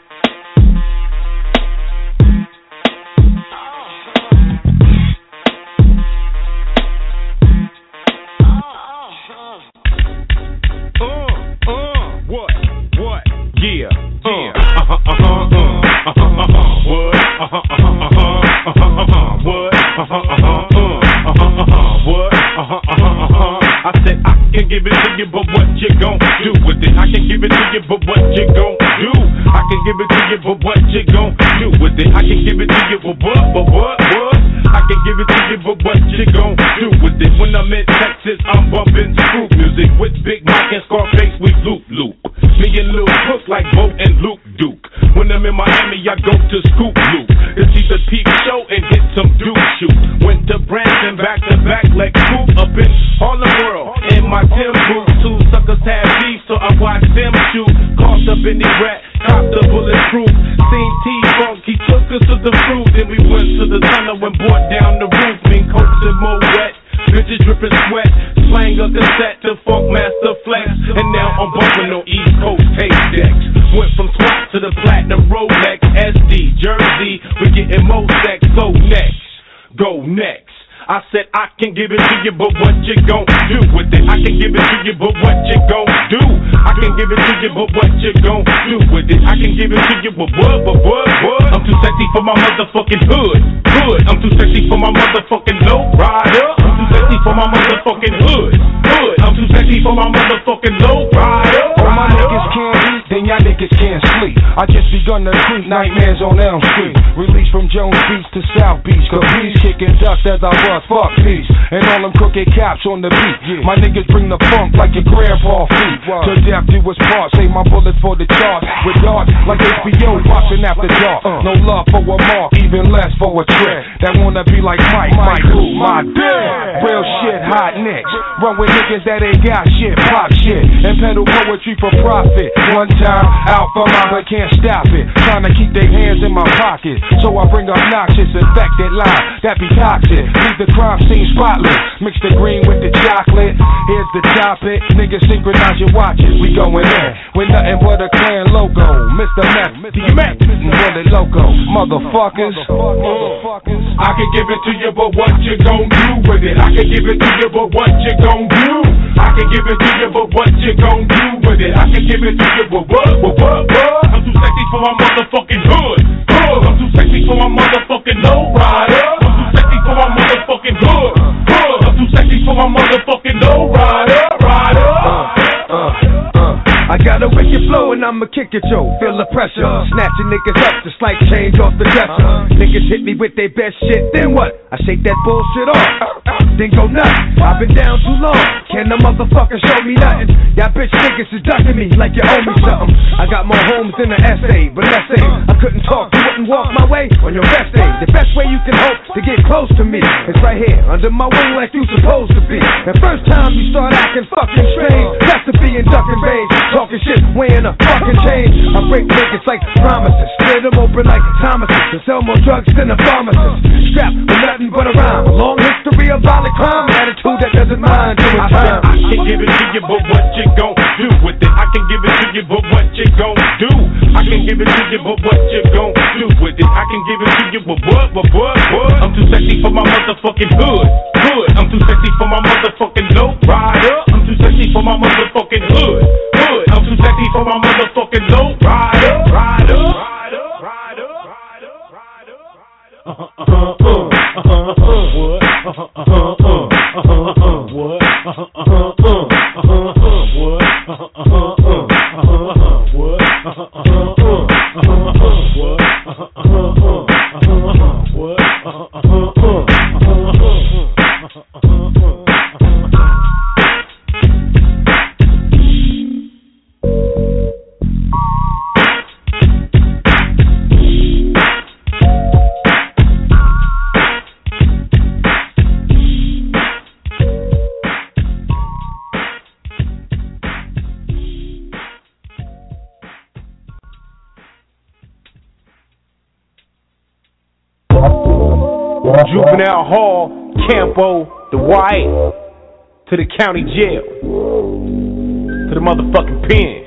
Yeah, uh, uh-huh, uh-huh, uh, uh-huh, uh-huh, what, uh-huh, uh-huh, uh-huh, uh-huh, uh-huh, what, uh-huh, uh-huh, uh, uh-huh, uh-huh, what, uh-huh, uh-huh, uh-huh. I said I can give it to you, but what you gon' do with it? I can give it to you, but what you gon' do? I can give it to you, but what you gon' do with it? I can give it to you, but what, but what, what? I can give it to you, but what you gon' do with it? When I'm in Texas, I'm bumping groove music with Big Mike and Scarface, we loop loop. Me and Lil Cook like Bo and Luke Duke. When I'm in Miami, I go to Scoop Loop. It's either peep show and get some dude shoot. Went to Branson back to back like Coop up in Harlem World. In my Tim boots, two suckers had beef, so I watched them shoot. Coughed up in the rat, copped the bulletproof. Seen T-Funk, he took us to the fruit. Then we went to the tunnel and brought down the roof. Mean coats and more wet. Bitches dripping sweat, playing a cassette to Funk Master Flex, and now I'm bumping on East Coast tape decks. Went from SWAT to the platinum Rolex, S D, Jersey, we getting more sex. Go next, go next. I said I can give it to you, but what you gon' do with it? I can give it to you, but what you gon' do? I can give it to you, but what you gon' do with it? I can give it to you, but what, but what, what? I'm too sexy for my motherfucking hood, hood. I'm too sexy for my motherfucking low rider. I'm too sexy for my motherfucking hood, hood. I'm too sexy for my motherfucking low rider. All my niggas can't eat, then y'all niggas can't sleep. I just begun to creep, nightmares on Elm Street. Released from Jones Beach to South Beach. Caprice kicking ducks as I bust, fuck peace. And all them crooked cops on the beat. Yeah. My niggas bring the funk like your grandpa feet. Wow. To death do us part, save my bullets for the charge. With darts like H B O watching after dark. Uh. No love for a mark, even less for a trick. That wanna be like Mike, Mike who? My dick. Real shit, hot nicks. Run with niggas that ain't got shit, pop shit. And peddle poetry for profit. One time, out for my but can't stop it. Trying to keep their hands in my pocket. So I bring obnoxious, infected line that be toxic. Leave the crime scene spotless. Mix the green with the chocolate. Here's the topic. Niggas synchronize your watches. We going in with nothing but a clan loco, Mister Meth, Mister Meth, Monday Loco, motherfuckers. I can give it to you, but what you gon' do with it? I can give it to you, but what you gon' do? I can give it to you, but what you gon' do with it? I can give it to you, but what, what, what, what? I'm too sexy for my motherfucking hood. Hood. I'm too sexy for my motherfucking low rider. I'm too sexy for my motherfucking hood. Hood. I'm too sexy for my motherfucking low rider. Rider. Uh, uh, uh. I got a wicked flow and I'ma kick it, yo. Feel the pressure, snatching niggas up just like change off the dresser. Niggas hit me with their best shit, then what? I shake that bullshit off, then go nuts. I've been down too long, can the motherfucker show me nothing? Y'all bitch niggas is ducking me like you owe me something. I got more homes than an essay, but let's say I couldn't talk, you wouldn't walk my way on your best day. The best way you can hope to get close to me is right here, under my wing like you supposed to be. The first time you start acting fucking strange, that's to be in ducking range. Talking shit, weighing a fucking change. I break niggas like promises, split them open like Thomases, and sell more drugs than a pharmacist. Strapped with nothing but a rhyme. A long history of violent crime, attitude that doesn't mind doing time. I can give it to you, but what you gon' do with it? I can give it to you, but what you gon' do? I can give it to you, but what you gon' do with it? I can give it to you, but what, what, what, what? I'm too sexy for my motherfucking hood. Hood. I'm too sexy for my motherfucking low rider. I'm too sexy for my motherfucking hood. Hood. I'm too sexy for my motherfucking low rider. Rider. Rider. Rider. Rider. Rider. Uh uh uh uh uh uh what? Uh uh uh uh uh uh what? Uh uh uh uh uh uh what? Uh uh uh uh uh what? Uh uh uh uh uh what? Uh uh uh uh uh what? Uh uh Juvenile Hall, Campo, the White, to the county jail, to the motherfucking pen.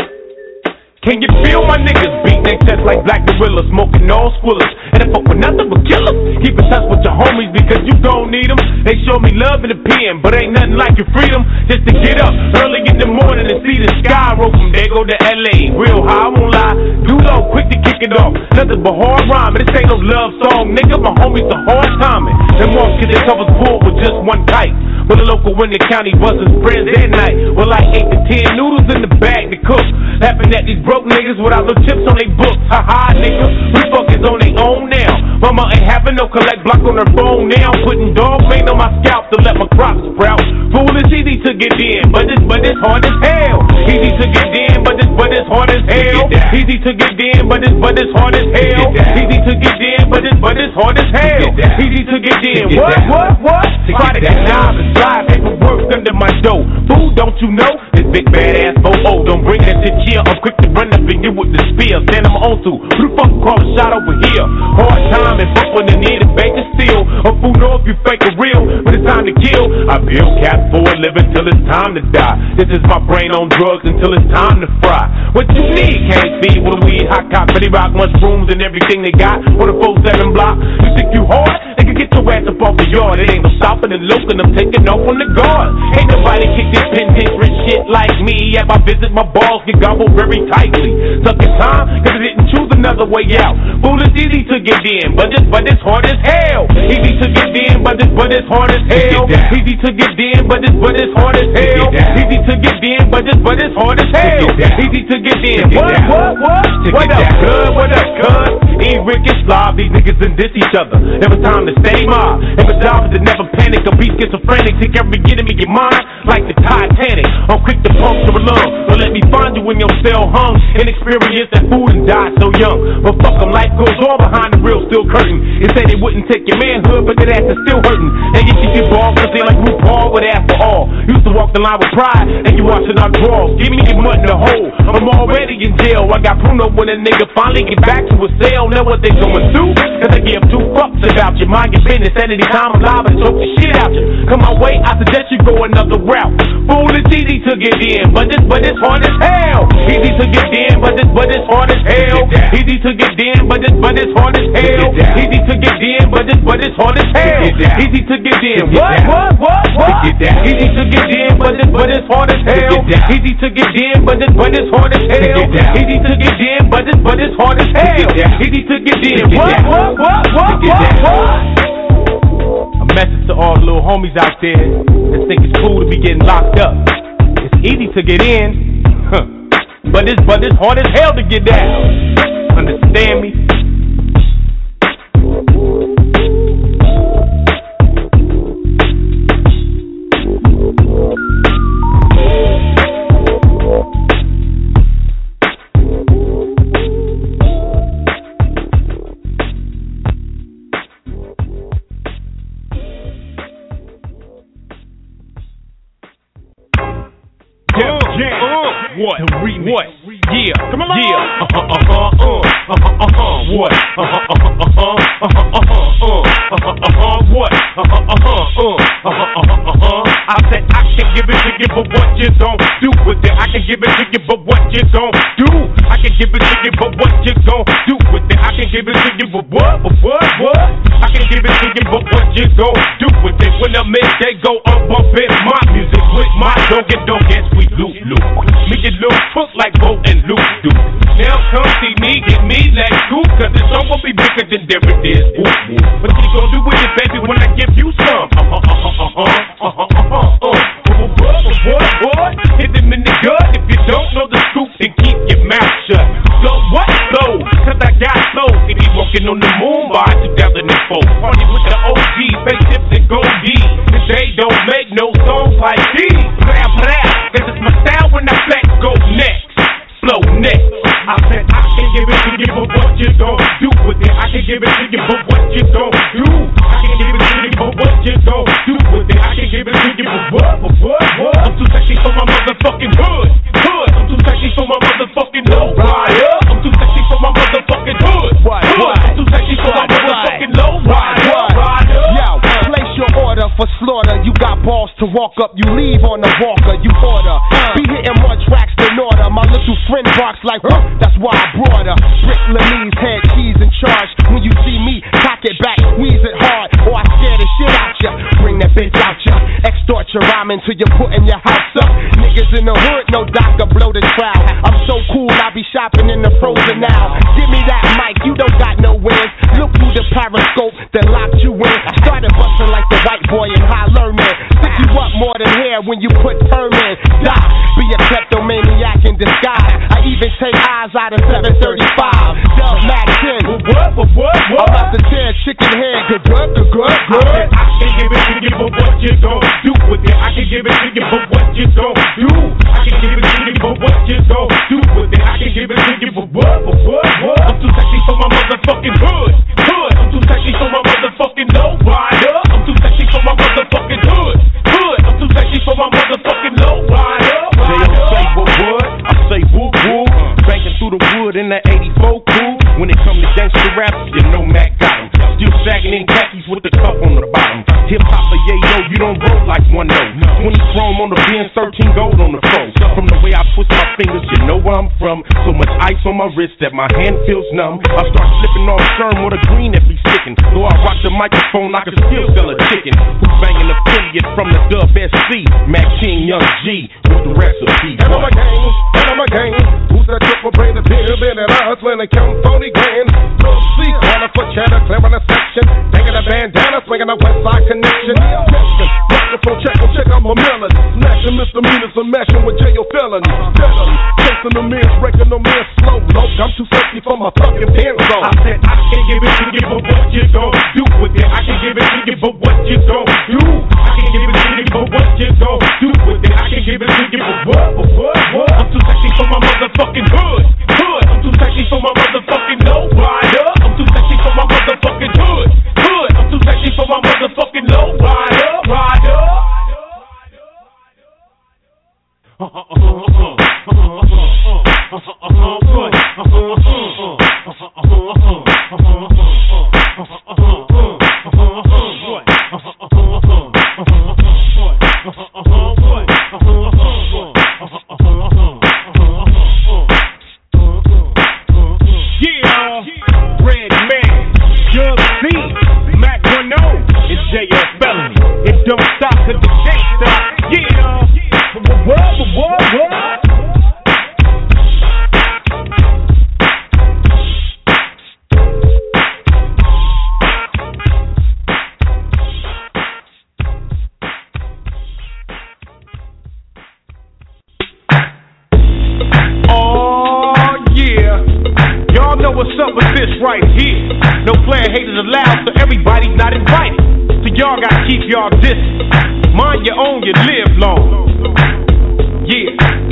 Can you feel my niggas beat their chest like black gorillas, smoking all squillers, and if fuck with nothing but killers? Keep in touch with your homies because you gon' need them. They show me love in the pen, but ain't nothing like your freedom. Just to get up early in the morning and see the sky roll from there go to L A. Real high, I won't lie, do low, quick to kick it off. Nothing but hard rhyming, this ain't no love song, nigga. My homies the hard timing. Them walls get their covers full with just one kite. But the local in the county buzzers friends that night. Well, like eight to ten noodles in the bag to cook. Laughing at these broke niggas without no chips on they books. Ha ha, nigga. We fuckers on they own now. Mama ain't having no collect block on her phone now. Putting dog paint on my scalp to let my crops sprout. Fool, it's easy to get in, but it's but it's hard as hell. Easy to get in, but it's but it's hard as hell. Easy to get in, but it's but it's hard as hell. Easy to get in, but it's but it's hard as hell. Easy to get in. What what what? Try to get jobs and slide paperwork under my door. Fool, don't you know this big badass boho? Don't bring that shit here. I'm quick to run up in you with the spear. Stand I'm on to. Who the fuck call a shot over here? Hard time and fuck when they need a bank of steel. A fool know if you fake or real, but it's time to kill. I build cats for a living till it's time to die. This is my brain on drugs until it's time to fry. What you need can't be with a weed, hot cock, Betty Rock, mushrooms, and everything they got on the four seven block. You think you hard? They can get your ass up off the yard. It ain't no stopping and looking. I'm taking off on the guard. Ain't nobody kick this penitentiary shit like me. If I visit, my balls get gobbled very tightly. Suck in time, cause I didn't choose another way out. Fool, it's easy to get in, but it's, but it's hard as hell. Easy to get in, but it's, but it's hard as hell. Easy to get in, but it's, but it's hard as hell. Easy to get in, but it's, but it's hard as hell. Easy to get in. What, what, what? What up, cuz? What up, cuz? Ain't Rick and Slob, these niggas and diss each other. Never time to stay mob. And my job is to never panic. A beat schizophrenic. Take every enemy get mine like the Titanic. I'm quick to puncture a lung. Don't let me find you when your cell hung. Inexperienced that food and died so young. But fuck them, life goes on behind the real still curtain. They say they wouldn't take your manhood, but that ass is still hurting. And you keep your ball cause they like RuPaul would ask for all. Used to walk the line with pride, and you watching our draws. Give me your mud in the hole. I'm already in jail. I got Bruno when a nigga finally get back to a cell. Know what they going through? Cause I give two fucks about you. Mind your business, and anytime I'm live and choke the shit out you. Come my way, I suggest you go another route. Fool, it's easy to get in, but it's, but it's hard as hell. Easy to get in, but it's but it's hard as hell. Easy to get in, but it's but it's hard as hell. Easy to get in, but it's but it's hard as hell. Easy to get in. What what what what? Easy to get in, but it's but it's hard as hell. Easy to get in, but it's but it's hard as hell. Easy to get in, but it's but it's hard as hell. Easy to get in. What what what what what what? A message to all the little homies out there that think it's cool to be getting locked up. It's easy to get in, huh? But it's but it's hard as hell to get down. Understand me? What? The remix. What? Yeah. Come on. Yeah. Uh huh. Uh huh. Uh huh. Uh huh. What? Uh huh. Uh huh. Uh huh. Uh huh. Uh huh. Uh huh. Uh huh. What? Uh huh. Uh huh. Uh huh. Uh huh. Uh huh. I said I can give it to you, but what you gon' do with it? I can give it to you, but what you gon' do? I can give it to you, but what you gon' do with it? I can give it to you, but what? But what? What? I can give it to you, but what you gon' do with it? When the midday go, I'm bumping my music with my dog and dog and sweet loop loop. Me get little foot like Bo and Luke do. Now come see me, get me like cool, cause the song gon' be bigger than there it is. Ooh, ooh. What you gon' do with it, baby, when I give you some? Uh huh, uh huh, uh huh, uh huh, uh huh, uh huh. What, what? Hit them in the gut. If you don't know the scoop, then keep your mouth shut. So what? So, cause I got soul. They be walking on the moon by two thousand four. Party with the O Gs, spaceships and gold D. Cause they don't make no songs like these. Blah, blah. Cause it's my style when I flex. Go next. Flow next. I said I can give it to you, but what you gon' do with it? I can give it to you, but what you gon' do? I can give it to you, but what you gon' do with it? I can give it to you, but what? But what? What? I'm too sexy for my motherfucking hood. Hood. I'm too sexy for my motherfucking low rider. I'm too sexy for my motherfucking hood. Hood. I'm too sexy for my motherfucking low rider. Yo, place your order for slaughter. You got balls to walk up. You leave on the walker. You order. Be hitting more tracks than order. My little friend barks like, huh? That's why I brought her. Brick Lamese, head keys in charge. When you see me, cock it back, squeeze it hard, or I scare the shit out ya. Bring that bitch out ya. Extort your rhyming till you're putting your house up. Niggas in the hood, no doctor, blow the crowd. I'm so cool, I be shopping in the frozen now. Give me that mic, you don't got no wins. Look through the periscope, then locked you in. Started busting like the white boy in High Learning. Stick you up more than hair when you put perm in. Die, be a kleptomaniac in disguise. I even take eyes out of seven thirty-five. Dub Max ten. What, what, what, what? I'm about to tear chicken head. Good, good, good, good, good. I, I can give it to you, but what you gon' do with it? I can give it to you, but what you gon' do? I can give it to you, but what you gon' do with it? I can give it to you, but what, but what, what? I'm too sexy for my motherfucking hood. Hood. I'm too sexy for my motherfucking low rider. I'm too sexy for my motherfucking hood. Hood. I'm too sexy for my motherfucking low rider. They don't say what wood, I say woo woo. Banking through the wood in that eighty-four cool. When it come to gangster rap, you know Mac got 'em. Still sagging in khakis with the cup on the bottom. Hip hop for yayo, you don't roll like one note. twenty chrome on the Benz, thirteen gold on the phone. From the way I twist my fingers, you know where I'm from. So much ice on my wrist that my hand feels numb. I start slipping off Sherm with a green that be sticking. Though I rock the microphone, I can still sell a chicken. Who's banging affiliate from the Dub S C? Mac King, Young G, with the recipe. And I'm a gang, and I'm a gang. Who's that triple brain, the pill, and I hustling and count forty grand. Little C, corner for cheddar, clearing a section. Taking a bandana, swinging a west side connection. Testing, microphone check, oh check out my melody. Smashing misdemeanors and mashing with jail felonies. Felony, chasing the men's, wrecking the men's slow. Low, I'm too sexy for my fucking pants on. I said I can give it to you, but what you gon' do with it? I can give it to you, but what you gon' do? I can give it to you, but what you gon' do with it? I can give it to you, but what, but what, what? I'm too sexy for my motherfucking hood. Hood. I'm too sexy for my motherfucking low rider. I'm too sexy for my motherfucking hood. Hood. I'm too sexy for my motherfucking low rider. Rider. Uh uh uh uh uh uh uh uh uh uh Y'all know what's up with this right here. No player haters allowed, so everybody's not invited. So y'all gotta keep y'all distance. Mind your own, you live long. Yeah.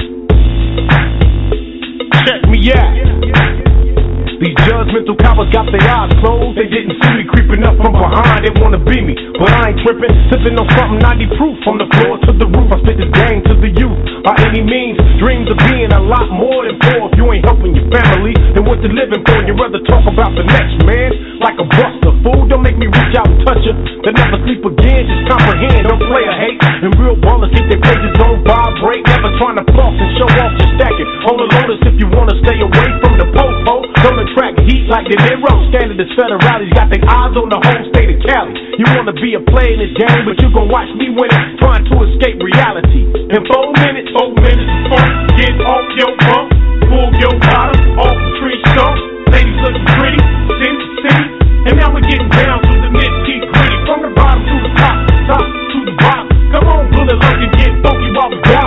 Check me out. These judgmental cowards got their eyes closed. They didn't see me creeping up from behind. They wanna be me, but I ain't tripping. Sipping on something ninety proof from the floor to the roof. I spit this game to the youth. By any means, dreams of being a lot more than poor. If you ain't helping your family, then what you living for? You'd rather talk about the next man like a buster. Fool, don't make me reach out and touch you. They never sleep again, just comprehend. Don't play a hate. And real ballers keep their pages on vibrate. Never trying to floss and show off your stacking. Hold the lotus if you wanna stay away from the popo. Don't attract heat like the Nero. Standard as federales got their eyes on the whole state of Cali. You wanna be a player in this game, but you gon' watch me win it, trying to escape reality. In four minutes, four minutes of fun. Get off your bump, pull your bottom off the tree stump. Ladies looking pretty, city to city. And now we're getting down to the nitty gritty. From the bottom to the top, top to the bottom. Come on, bullet like and get funky while we down.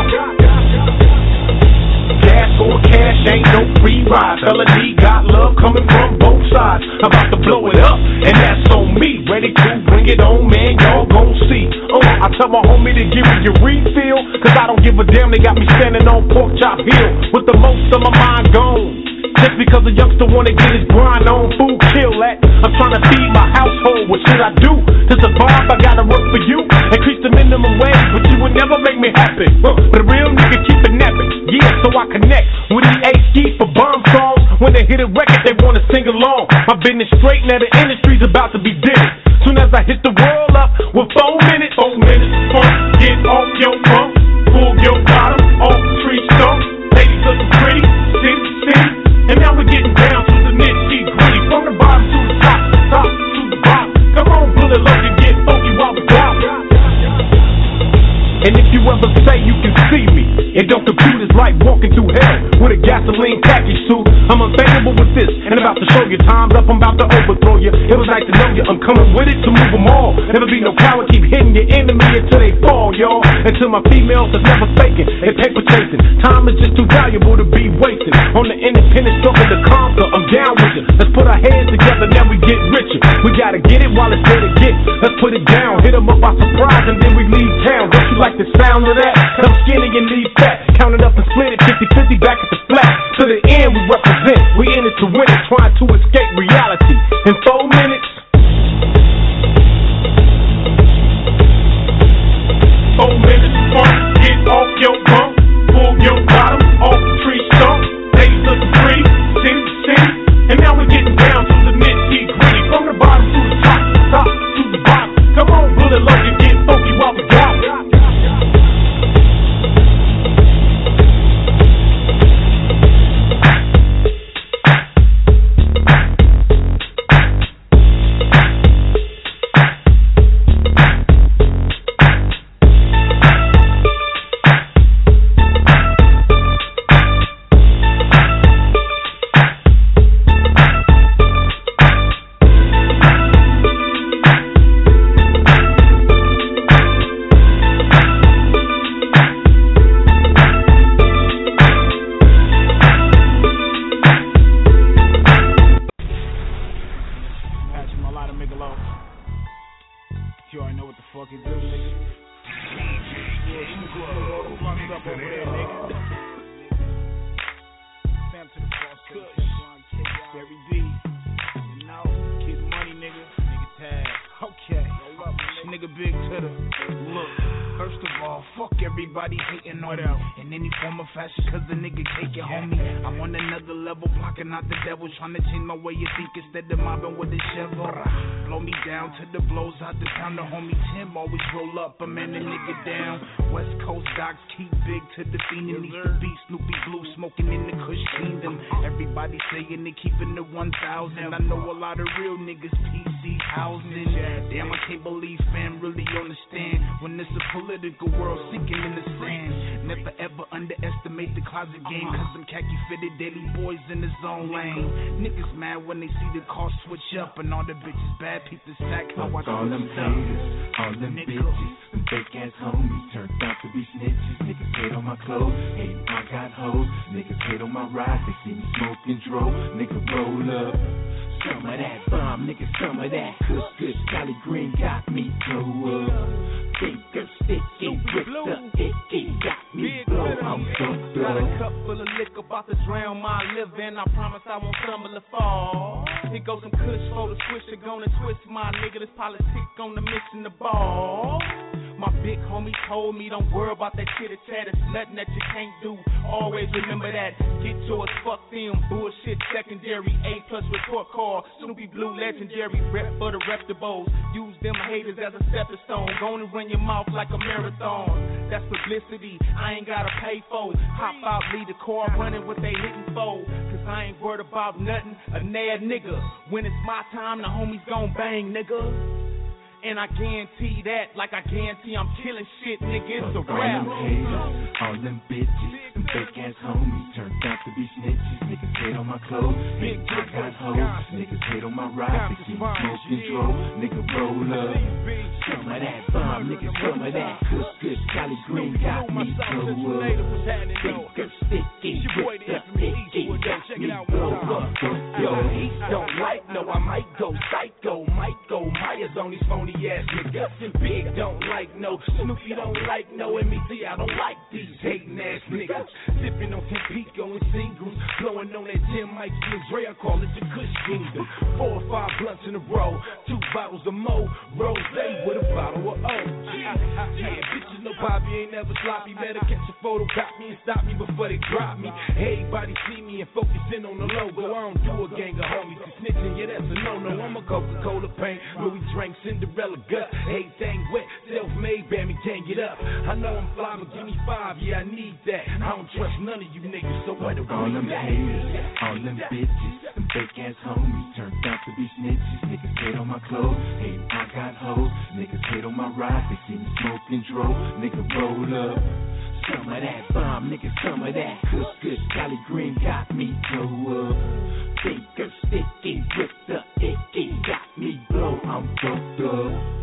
Gas or cash ain't no free ride. Felony got love coming from both sides. About to blow it up, and that's on me. Ready to bring it on, man, y'all gon' see. Oh, I tell my homie to give me your refill, cause I don't give a damn, they got me standing on Pork Chop Hill with the most of my mind gone. Just because a youngster wanna get his grind on, fool, kill that. I'm trying to feed my household, what should I do? To survive, I gotta work for you. Increase the minimum wage, but you would never make me happy. Huh. But a real nigga keep it napping. Yeah, so I connect with the A Ski for bomb songs. When they hit a record, they wanna sing along. My business straight, now the industry's about to be ditted. Soon as I hit the world up with four minutes, four minutes fun. Get off your bump, pull your bottom off the tree stump. Ladies looking pretty, city to city. And now we're getting down to the nitty gritty. From the bottom to the top, top to the bottom. Come on, bullet look and get funky while we down. And if you ever say you can see me, it don't compute, it's like walking through hell with a gasoline khaki suit. I'm unfavorable with this, and about to show you time's up, I'm about to overthrow you. It was nice to know you, I'm coming with it to move them all. Never be no coward, keep hitting your enemy until they fall, y'all. Until my females is never faking, they paper chasing. Time is just too valuable to be wasted. On the independent struggle to conquer, I'm down with you. Let's put our hands together, now we get richer. We gotta get it while it's there to get. Let's put it down, hit them up by surprise, and then we leave town. Don't you like the sound of that? I'm skinny and leave fat. Count it up and split it fifty fifty back at the flat. To the end we represent. We in it to win it. Trying to escape reality. In four minutes. Four minutes fun. Get off your bump. Pull your bottom off the tree stump. Ladies looking pretty. City to city. And now we're getting down to the nitty gritty. From the bottom to the top. Top to the bottom. Come on, bullet look and get funky while we got it. Trying to change my way of thinking instead of mobbing with a shovel. Blow me down to the blows out the town. The homie Tim always roll up, a man a nigga down. West Coast docs keep big to the fiend. Needs to be Snoopy Blue smoking in the Kush Kingdom. Everybody saying they keeping the one thousand. I know a lot of real niggas P C housing. Damn, I can't believe fam really understand when it's a political world. Seek sinking in the sand. Never ever underestimate the closet game, cause them khaki fitted daily boys in the zone lane. Niggas mad when they see the car switch up, and all the bitches bad people stack how I all them stuff. haters, all them bitches, them fake ass homies turned out to be snitches. Niggas hate on my clothes, hate I got hoes. Niggas hate on my ride, they see me smoking dro. Nigga roll up. Some of that bomb, nigga, some of that Kush Kush, Cali Green got me blow up. Finger sticky with the icky, got me blow out the Got a cup full of liquor, about to drown my liver, and I promise I won't stumble or fall. Here goes some Kush for the swisher, gonna twist my nigga, this politic on the missing the ball. My big homie told me don't worry about that chitter chat, it's nothing that you can't do. Always remember that, get yours, fuck them, bullshit secondary, A plus report card, Snoopy Blue legendary, rep for the reputables. Use them haters as a stepping stone, gonna run your mouth like a marathon. That's publicity, I ain't gotta pay for. Hop out, lead the car running what they hitting for. Cause I ain't worried about nothing, a nad nigga. When it's my time, the homies gon' bang, nigga. And I guarantee that, like I guarantee I'm killing shit, nigga, it's a all rap. them haters, all them bitches, them fake ass homies turned out to be snitches. Niggas hate on my clothes, hate I got hoes. Niggas hate on my ride, they see me smoking dro. Nigga roll up. Some of that bomb, nigga, some of that Kush Kush, Cali Green got me blow up. Finger sticky with the icky, got me blow up. Yo, he don't like, no, I might go psycho, might go Myers on these phony ass niggas. And Big don't like, no, Snoopy don't like, no, M E D, I don't like these hating ass niggas. Sipping on Tampico and singles, blowing on that Tim Mike and Dre, I call it the Kush Kingdom. Four or five blunts in a row, two bottles of Mo, rose with a bottle of O G. Yeah, bitches know Bobby ain't never sloppy. Better catch a photo, cop me and stop me before they drop me. Everybody see me and focus in on the logo. I don't do a gang of homies. And snitching, yeah, that's a no-no. I'm a Coca-Cola paint, Louis drank Cinderella guts. Everything wet, self-made, Bammy, can't get up. I know I'm fly, but give me five, yeah, I need that. I don't trust none of you niggas, so what do all them haters, all them bitches, them fake ass homies turned out to be snitches. Niggas hate on my clothes, hate I got hoes. Niggas hate on my ride, they see me smoking dro. Nigga roll up. Some of that bomb, nigga, some of that Kush Kush, Cali Green got me blow up. Finger sticky with the icky, got me blow, I'm fucked up.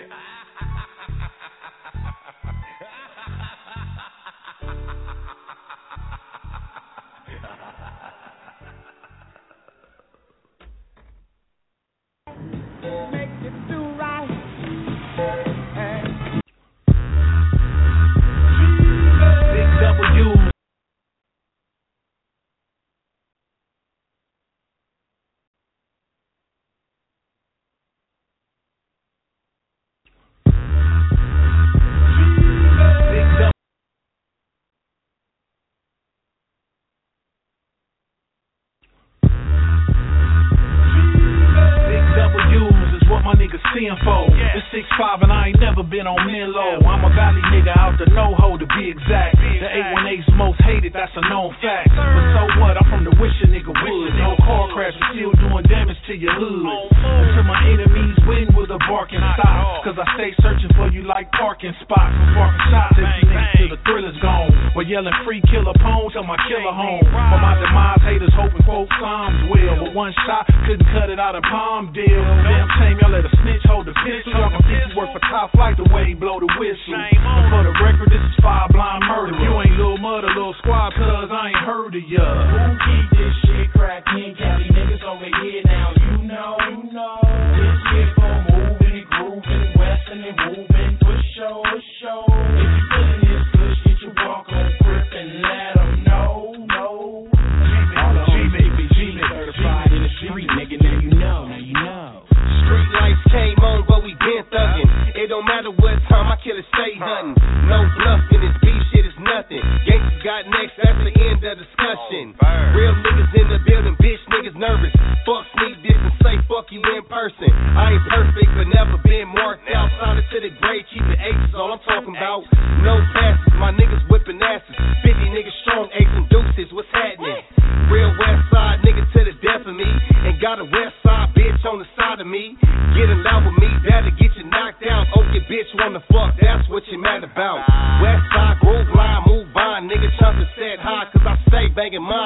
For. It's six five and I ain't never been on Milo. I'm a valley nigga out the no-ho to be exact. The eight one eight's most hated, that's a known fact. But so what, I'm from the Wisher nigga wood. No car crash, but still doing damage to your hood. Until my enemies win with a barking stop. Cause I stay searching for you like parking spots. I'm parking shots, take you niggas till the thrill is gone. We're yelling free killer pone till my killer home. For my demise, haters hoping folks arms will. But one shot couldn't cut it out of palm deal. Damn shame y'all let a snitch hold the pistol. Y'all gon' think you work for top flight the way he blow the whistle. And for the record, this is five blind murder. You ain't Lil Mud or Lil Squad, cuz I ain't heard of ya. Who keep this shit crackin'? Cali niggas over here now, you know, you know. This shit for moving and grooving, westin' and moving, push show, push show. If you feelin' this push, get your walk on grip and let them know, no. G-Baby, G-Baby, certified in the street, nigga, now you know, now you know. Street lights came on, but we been thuggin'. It don't matter what time, I kill it, stay huntin'. No bluffing, this beef shit is nothing. Gangsters got next, that's the end of discussion. Real niggas in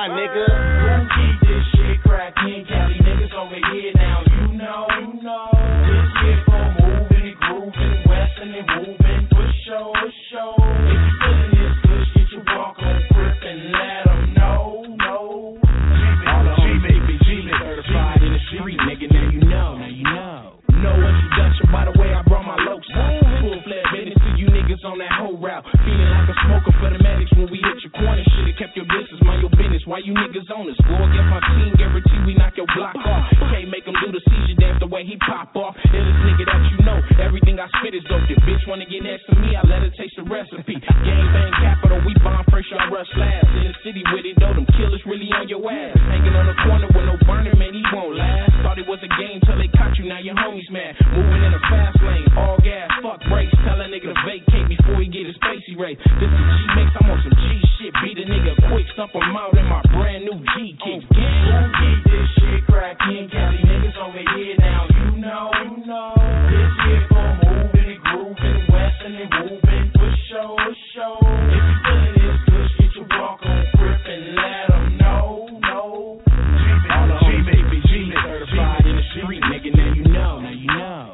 on, nigga. Who keep this shit crackin'? Cali niggas over here now. You know, you know. This here for moving and grooving, westin' and moving. Push show, push show. If you feelin' this good, get your walk on grip and let 'em know, know. G-Mix, G-Mix, certified in the street, nigga. Now you know, now you know. No introduction, by the way, I brought my locs out. Full-fledged business to you niggas on that whole route. Feeling like a smoker for the medics when we hit your corner. Should've kept your distance, mind your business. Why you niggas on us? Go against my team, guarantee we knock your block off. Can't make him do the seizure dance the way he pop off. Illest nigga that you know, everything I spit is dope. If bitch wanna get next to me, I let her taste the recipe. Gang bang capital, we bomb fresh on rush labs. In the city with it though, them killers really on your ass. Hanging on the corner with no burner, man, he won't last. Thought it was a game till they caught you, now your homies mad. Moving in a fast lane, all gas, fuck brakes. Tell a nigga to vacate before he get his spacey race. This is G-Mix, I'm on some G shit. Beat a nigga quick, stump him out in my brand new G-Kick. Who keep this shit crackin'? Cali niggas over here now. You know, you know. This here for moving and grooving, westin' and moving. Push show, push show. If you feelin' this good, get your walk on grip and let 'em know, know. G-Mix, G-Mix, certified in the street, nigga. Now you know, now you know.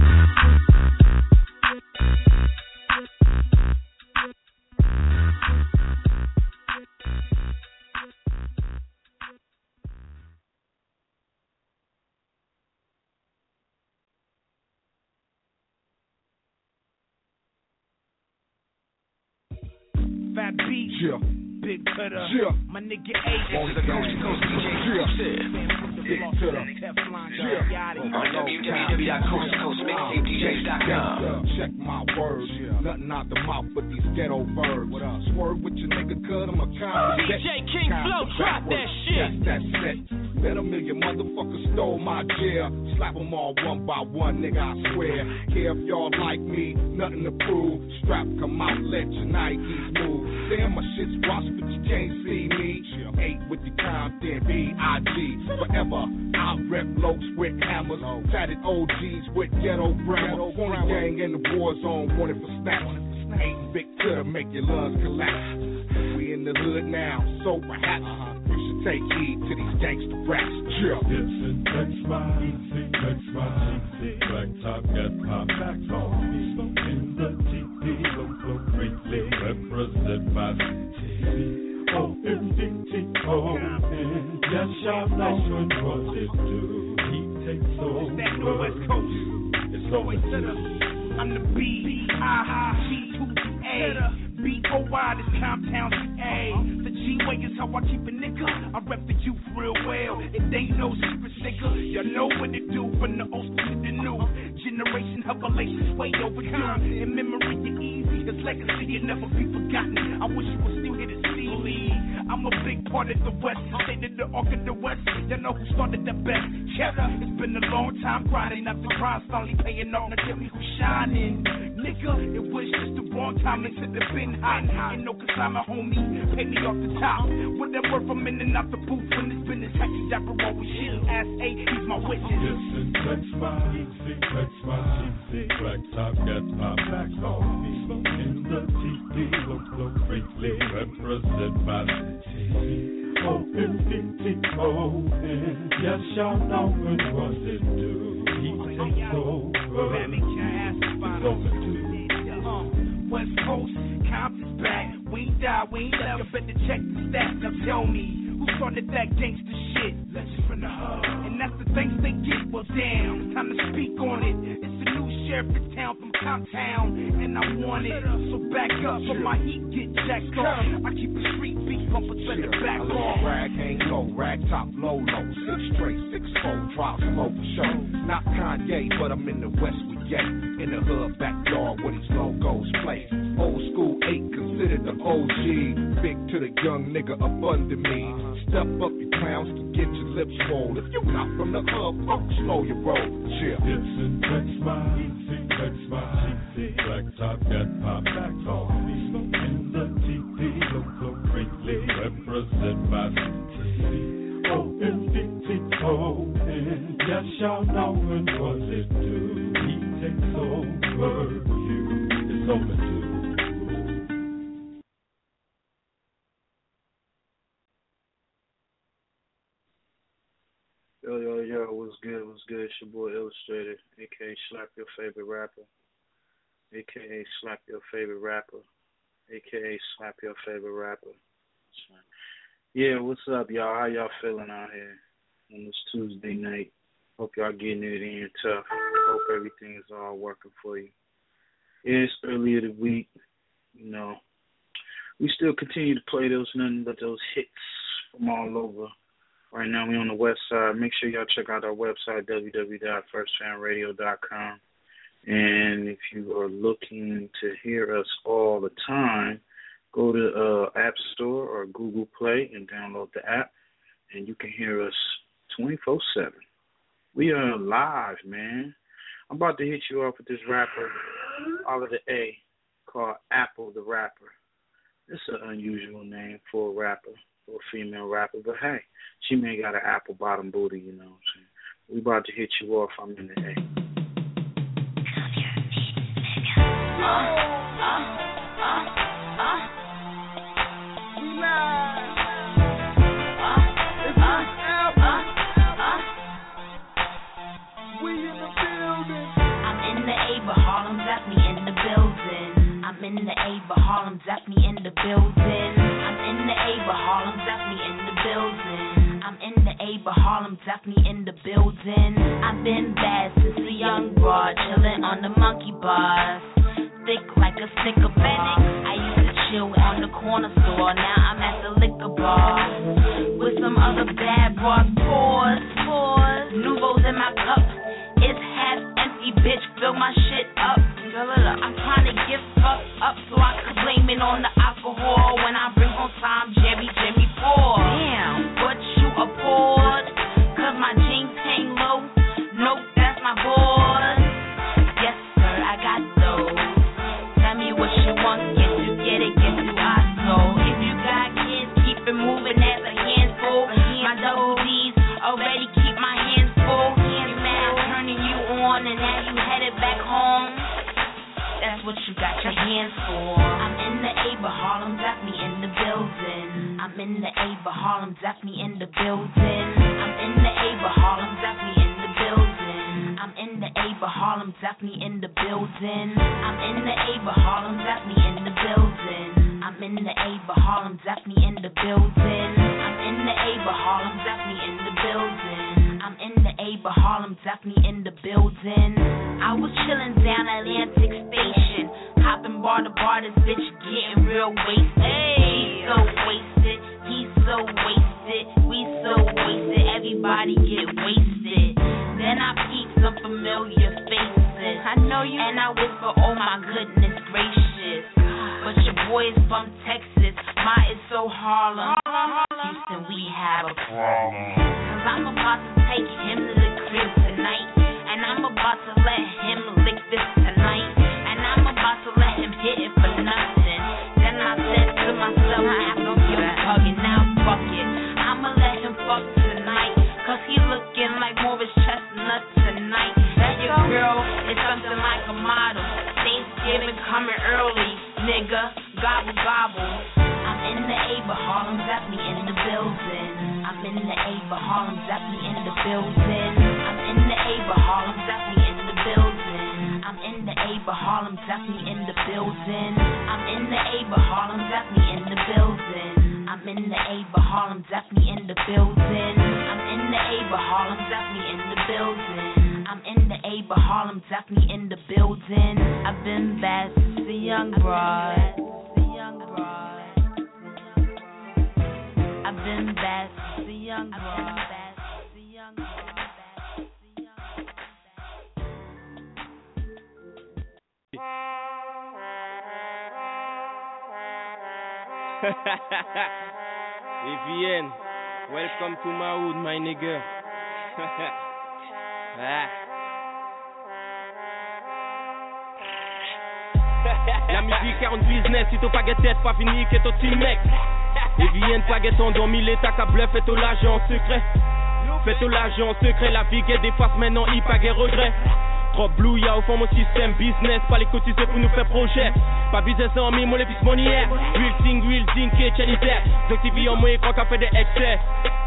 Fat beat, Yeah. big cutter, Yeah. my nigga A. On the coast to coast D J. Big cutter. Yeah. On w w w dot coast to coast mixtape d js dot com. Check my words. Nothing out the mouth but these ghetto verbs. Swerve with your nigga, cut him a comment. D J King Flow, drop that shit. That's that set. Bet a million motherfuckers stole my jail. Slap them all one by one, nigga, I swear. Care if y'all like me, nothing to prove. Strap come out, let your Nikes move. Damn, my shit's washed, but you can't see me. Eight with the Compton, B I G. Forever, I rep lokes with hammers. Tatted O Gs with ghetto grammar. Twenty gang in the war zone, wanted for snaps. Ain't big to make your lungs collapse. We in the hood now, so perhaps you should take heed to these gangster raps. Yeah. It's an X Y, X Y, black top got pop back on me. In the T P, local greatly represented by C T V. O M D T O N, yes, y'all know what it do. He takes over. That New West Coast. It's always I'm the B, I, G, two, A. B O Y, this Comptown A. The G-Way is how I keep a nigga. I rep the youth real well. It ain't no secret, nigga. Y'all know what to do from the old school to the new. Generation revelations way overdue. In memory, you're easy. It's legacy, it never be forgotten. I wish you were still here to see me. I'm a big part of the West, state of the arc of the West. Y'all know who started the best. Cheddar, it's been a long time grinding. After grind, finally paying off. Now tell me who's shining. Nigga, it was just the wrong time into the bin hot. Ain't no consignment, homie. Pay me off the top. With that worth, I'm in and out the booth. When this business hacky dapper, always shit. Ass eight, he's my witness. Yes, and X Y, X Y, black top got pop back on me. In the T P, look, look, greatly represented by the T V. O M D T O N, yes, y'all know what it do. He takes over. It's over to West Coast, Compton's back. We ain't die, we ain't left. You better check the stats. Now tell me, who started that gangster shit? Legends from the hood. And that's the things they get. Well, damn, time to speak on it. It's a new sheriff in town from Comptown, and I want it. So back up, so my heat get jacked off. I keep a street beat bumper to the back off. Rag ain't low, rag top low low. Six straight, six four, drop slow for show. Not Kanye, but I'm in the West we get. In the hood, backyard where these logos play. Old school eight, considered the O G. Big to the young nigga up under me. Step up, you clowns, to get your lips rolled. If you not from the hood, fuck, slow your roll. Chill. It's an X Y, X Y, black top got pop back on me. In the T P, look, look, greatly represented by C T V. O M D T O N, yes, y'all know what it do. He takes over you. It's over to. Yo, yo, yo, what's good, what's good? It's your boy Illustrator, a k a. Slap Your Favorite Rapper, a k a. Slap Your Favorite Rapper, a k a. Slap Your Favorite Rapper. Yeah, what's up, y'all? How y'all feeling out here on this Tuesday night? Hope y'all getting it in tough. Hope everything is all working for you. Yeah, it's early of the week, you know. We still continue to play those nothing but those hits from all over. Right now we on the west side. Make sure y'all check out our website, w w w dot first fan radio dot com. And if you are looking to hear us all the time, go to uh, App Store or Google Play and download the app, and you can hear us twenty-four seven. We are live, man. I'm about to hit you off with this rapper out of the A called Apple the Rapper. It's an unusual name for a rapper, for a female rapper, but hey, she may got an apple bottom booty, you know what I'm saying? We about to hit you off. I'm in the A. Uh, uh, uh, uh. We live. Uh, uh, uh, uh. We in the building. I'm in the A, but Harlem got me in the building. I'm in the A, but Harlem got me in the building. I'm in the A, but Harlem got me in the building. I'm in the A, but Harlem got me in the building. I've been bad since a young broad, chillin' on the monkey bars, thick like a Snicker bar. I used to chill on the corner store, now I'm at the liquor bar with some other bad broad. Pause, pause. Nouveau's in my cup, it's half empty, bitch. Fill my shit up. I'm trying to get fucked up so I can blame it on the alcohol when I bring on time Jerry, Jimmy Paul. Damn, what you afford? Cause my jeans hang low. Nope, that's my boy. Yes, sir, I got those. Tell me what you want, get you get it, get you I so. If you got kids, keep it moving as a handful. My double D's already keep my hands full. You mad turning you on and now you headed back home. That's what you got your hands for. I'm in the A, but Harlem got me in the building. I'm in the A, but Harlem got me in the building. I'm in the A, but Harlem got me in the building. I'm in the A, but Harlem got me in the building. I'm in the A, but Harlem got me in the building. I'm in the A, but Harlem got me in the building. I'm in the A, but Harlem got me in the building. I'm in the A, but Harlem got me in the building. I was chillin' down Atlantic Station, hopping bar to bar, this bitch getting real wasted. She's so wasted, he's so wasted, we so wasted, everybody get wasted. Then I peep some familiar faces, I know you, and I whisper, oh my goodness gracious. But your boy's from Texas, mine is so Harlem. Houston, we have a problem. Cause I'm about to take him to the crib tonight, and I'm about to let him lick this tonight, and I'm about to let him hit it for nothing. Then I said to myself, I don't give a fuck, and now fuck it. I'ma let him fuck tonight, cause he looking like Morris Chestnut tonight. That your girl is something like a model. Thanksgiving coming early, nigga, gobble gobble. I'm in the A, but Harlem got me in the building. I'm in the A, but Harlem got me in the building. I'm in the A, but Harlem got me in the building. I'm in the A, but Harlem got me in the building. I'm in the A, but Harlem got me in the building. I'm in the A, but Harlem got me in the building. I'm in the A, but Harlem got me in the building. I'm in the A, but Harlem got me in the building. I've been bad since a young broad. I've been bad since a young broad. Evian, welcome to my hood, my nigga. Ah. La musique est un business, si t'as pas de tête, pas fini, que t'as petit mec. Evian, pas de ton dormi, l'état qu'à bluff, fait tout l'argent en secret. Fait tout l'argent en secret, la vie est des faces, maintenant il pas de regret. Trop blue, y'a au fond mon système business, pas les cotiser pour nous faire projet. Pas business en mi, mon les fils mon hier. Real thing, real thing, kitchen is there. Donc T V en moi, quand qu'a fait des excès.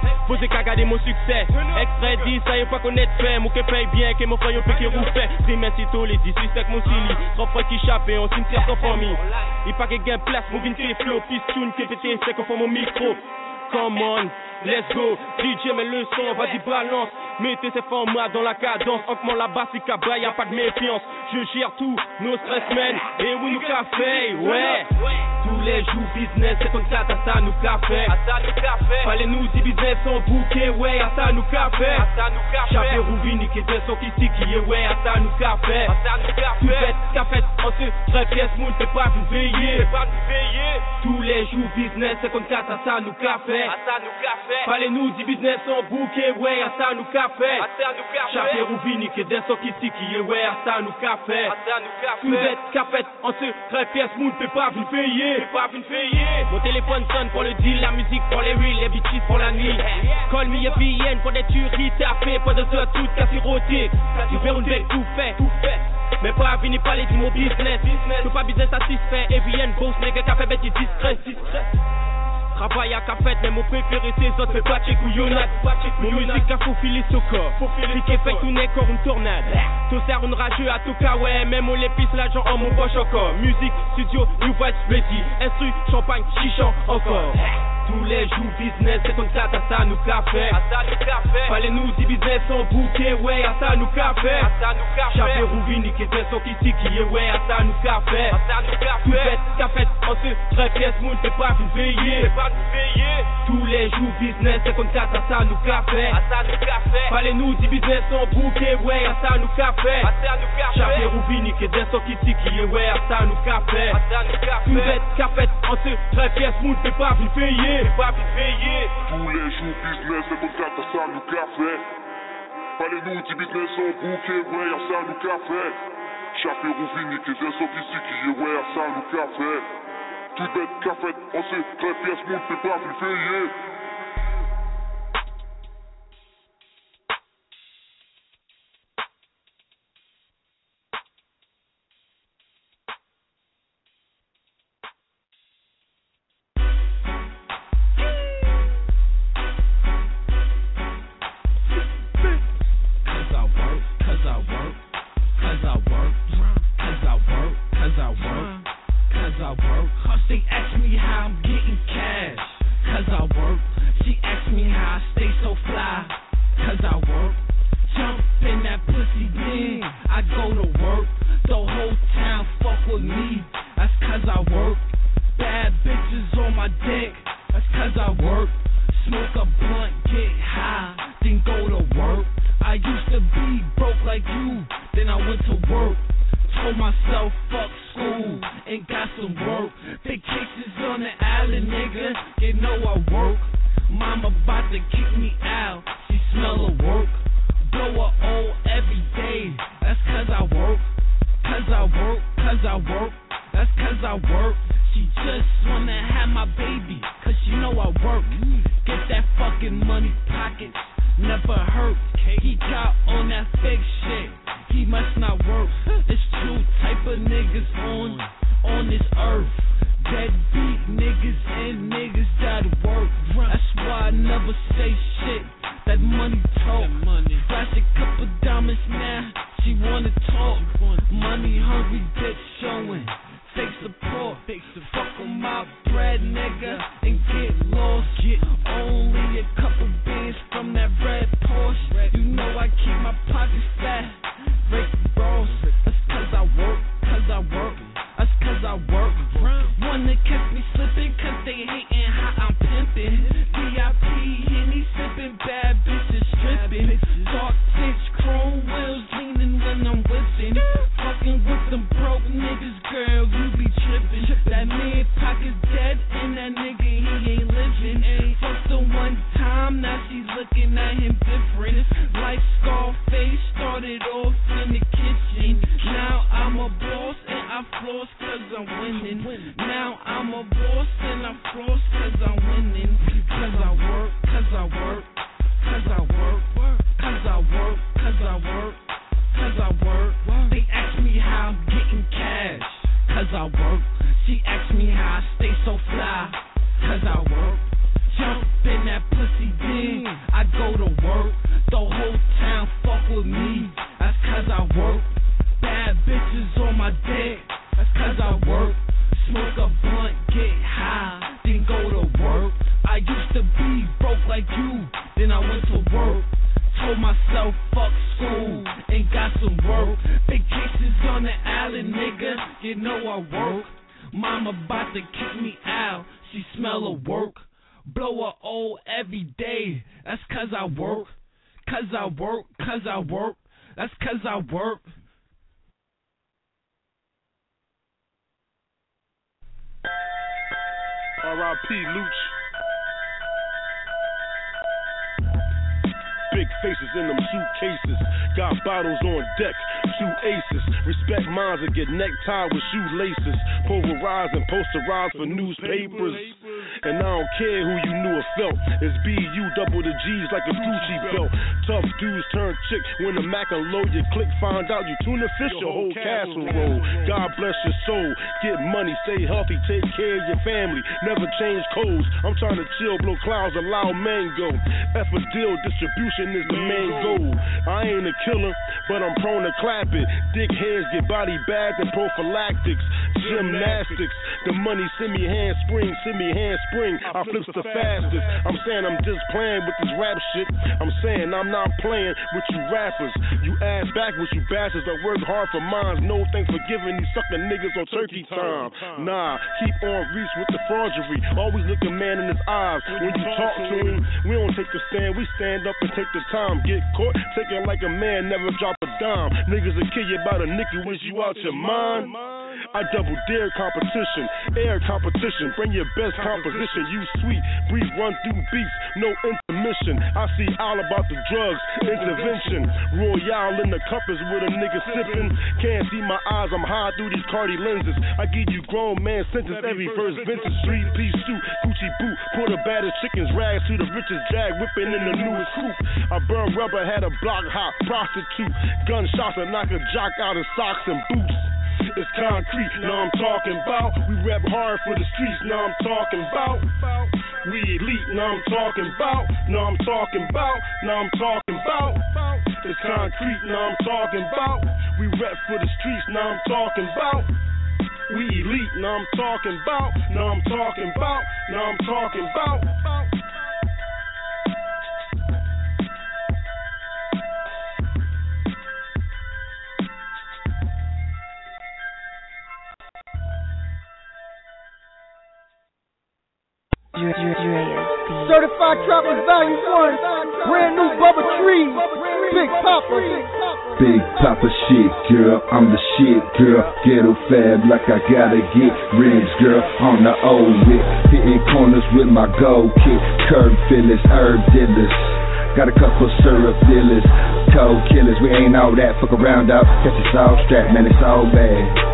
Vous avez qu'à garder mon succès. Extrait dit, ça y est pas qu'on est fait. Mon que paye bien, que mon frère peut qui roufait. Trimène si tous les dix, suspect mon sili. Trop fois qui chape, on cimetière sans famille. Il pas que gain place, mon vin fait flow. Pistoun, qui pété, c'est qu'on fait mon micro. Come on, let's go. D J, mais le son, vas-y, balance. Mettez ces formats dans la cadence. Augmente la basse, c'est cabra, y'a pas de méfiance. Je gère tout, nos stress men. Et oui, nous café, ouais. Tous les jours, business, c'est comme ça, à ça, nous café. Fallait nous dit business en bouquet, ouais, à ça, nous café. Chapé Rouvini, qui était son qui qui est, ouais, à ça, nous café. Tout bête, café, on se très pièce, moule, t'es pas une veillée. Tous les jours, business, c'est comme ça, à ça, nous café. Fallait nous dit business en bouquet, ouais, à ça, nous café. Chapé Rouvini, qui était son qui qui est, ouais, à ça, nous café. Tout bête, café, on se très pièce, moule, t'es pas une veillée. Mon téléphone sonne pour le deal, la musique pour les reels, les bitches pour la nuit. Call me F B N pour des tueries, tapées, pas de ça, tout casse érotique. Tu fais une belle tout fait, tout fait. Mais pas venir parler de mon business. Tout pas business satisfait, F B N boss, nègre, café bête, discret. Travail à cafette, mais mon préféré c'est autres, mais pas check ou yonat. Mon musique a faufilé ce corps. Piqué fait tout n'est corps une tornade. Tout sert une rageux à tout cas, ouais, même on l'épice l'argent en mon poche encore. Musique, studio, new vibes ready. Instru, champagne, chichon encore. Tous les jours business, c'est comme ça, à ça nous café. Fallait nous dit business en bouquet, ouais, à ça nous café. Chapé Rouvini, qui était son qui qui est, ouais, à ça nous café. Tout bête, café, on se très pièce, moule, t'es pas une veillée. Tous les jours business, c'est comme ça, à ça nous café. Fallait nous dit business en bouquet, ouais, à ça nous café. Chapé Rouvini, qui était son qui qui est, ouais, à ça nous café. Tout bête, café, on se très pièce, moule, t'es pas une veillée. Tous les jours business, c'est comme ça, à ça nous café. Fallait nous dit business en bouquet, ouais, à ça nous café. Chapé Rouvini, qui était son qui qui est, ouais, à ça nous café. Tout bête, café, on sait, très pièce, monde, t'es pas une veillée. Cause I work, jump in that pussy den. went to work. Told myself, fuck school, and got some work. Big cases on the alley, nigga, you know I work. Mama about to kick me out, she smell of work. Blow her old every day, that's cause I work. Cause I work, cause I work, that's cause I work. R I P Luch. Big faces in them suitcases. Got bottles on deck, two aces. Respect minds and get necktied with shoelaces. Pulverize and posterize for newspapers. And I don't care who you knew or felt. It's B U double the G's like a Gucci belt. Tough dudes turn chick when the Mac and low. You click, find out you tuna fish your whole casserole. God bless your soul. Get money, stay healthy, take care of your family. Never change codes. I'm trying to chill, blow clouds, allow mango. F a deal, distribution is the main goal. I ain't a killer, but I'm prone to clap it. Dick heads get body bags and prophylactics. Gymnastics, the money send me handspring, send me handspring. I flips the fastest. I'm saying I'm just playing with this rap shit. I'm saying I'm not playing with you rappers. You ass backwards, you bastards. I work hard for mines. No thanks for giving these sucking niggas on turkey time. Nah, keep on reach with the forgery. Always look a man in his eyes when you talk to him. We don't take the stand, we stand up and take the time. Get caught, take it like a man, never drop a dime. Niggas will kill you about a nickel, wish you out your mind. I double dare competition, air competition. Bring your best composition. You sweet, breathe, run through beats, no intermission. I see all about the drugs, intervention. Royale in the cup is with a nigga sipping. Can't see my eyes, I'm high through these Cardi lenses. I give you grown man sentence every verse. Vintage three piece suit, Gucci boot. Pour the baddest chickens, rags to the richest jag, whipping in the newest coupe. I burn rubber, had a block hot prostitute. Gunshots and knock a jock out of socks and boots. It's concrete, now I'm talking about. We rap hard for the streets, now I'm talking about. We elite, now I'm talking about. Now I'm talking about, now I'm talking about. It's concrete, now I'm talking about. We rap for the streets, now I'm talking about. We elite, now I'm talking about. Now I'm talking about, now I'm talking about. Certified Trappers Volume one, brand new Bubba Tree, Big Papa. Big Papa shit, girl, I'm the shit, girl. Ghetto fab like I gotta get rich, girl. On the old whip, hitting corners with my gold kit. Curb fillers, herb dealers. Got a couple syrup dealers, cold killers. We ain't all that, fuck around out. Catch us all strapped, man, it's all bad.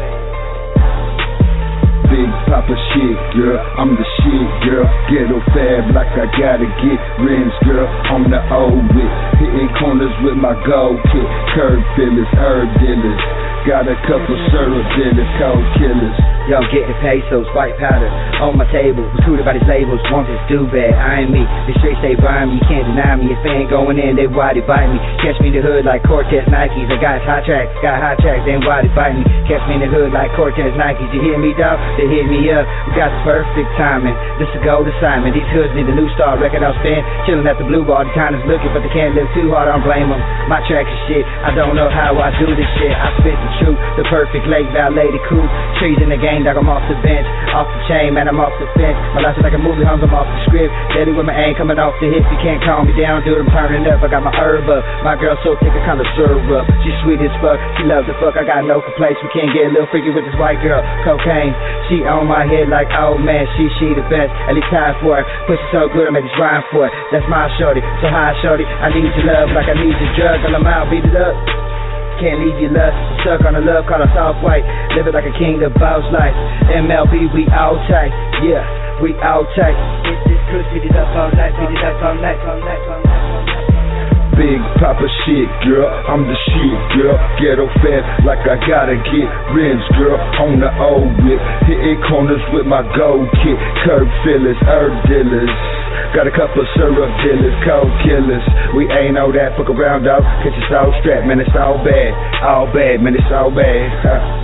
Big Papa shit, girl, I'm the shit, girl. Ghetto fab like I gotta get rims, girl. On the old whip, hitting corners with my gold kit. Curb fillers, herb dealers. Got a couple syrup dealers, cold killers. Yo, getting pesos, white powder on my table. Recruited by these labels, want this do bad. I ain't me, the streets they buy me. You can't deny me. If they ain't going in, they why they bite me. Catch me in the hood like Cortez Nikes. I got hot tracks, got hot tracks, then why they bite me. Catch me in the hood like Cortez Nikes. You hear me, dog? They hit me up. We got the perfect timing. This a gold assignment. These hoods need a new star record I'll spin. Chilling at the blue bar. The time is looking, but they can't live too hard. I don't blame them. My tracks is shit. I don't know how I do this shit. I spit the truth, the perfect lake valet, the coupe. Trees in the game, dog, I'm off the bench. Off the chain, man, I'm off the fence. My life is like a movie, hung, I'm off the script. Steady with my aim coming off the hip. You can't calm me down, dude, I'm turning up. I got my herb up. My girl so thick, I kinda serve up. She sweet as fuck, she loves the fuck. I got no complaints. We can't get a little freaky with this white girl. Cocaine, she on my head like, oh man, she, she the best. At least time for it. Pussy so good, I make this rhyme for it. That's my shorty, so hi shorty. I need your love like I need your drug. Till I'm out, beat it up. Can't leave you lust, stuck on the love, call us off white. Live it like a king, the boss life. M L B, we all tight, yeah, we all tight. Hit this pussy, beat it up all night, beat it up all night, all night, all night. Big Papa shit, girl, I'm the shit, girl. Ghetto fab like I gotta get rims, girl. On the old whip, hitting corners with my gold kit. Curb fillers, herb dealers. Got a couple syrup dealers, cold killers. We ain't all that, fuck around, dog. Catch us all strapped, man, it's all bad. All bad, man, it's all bad.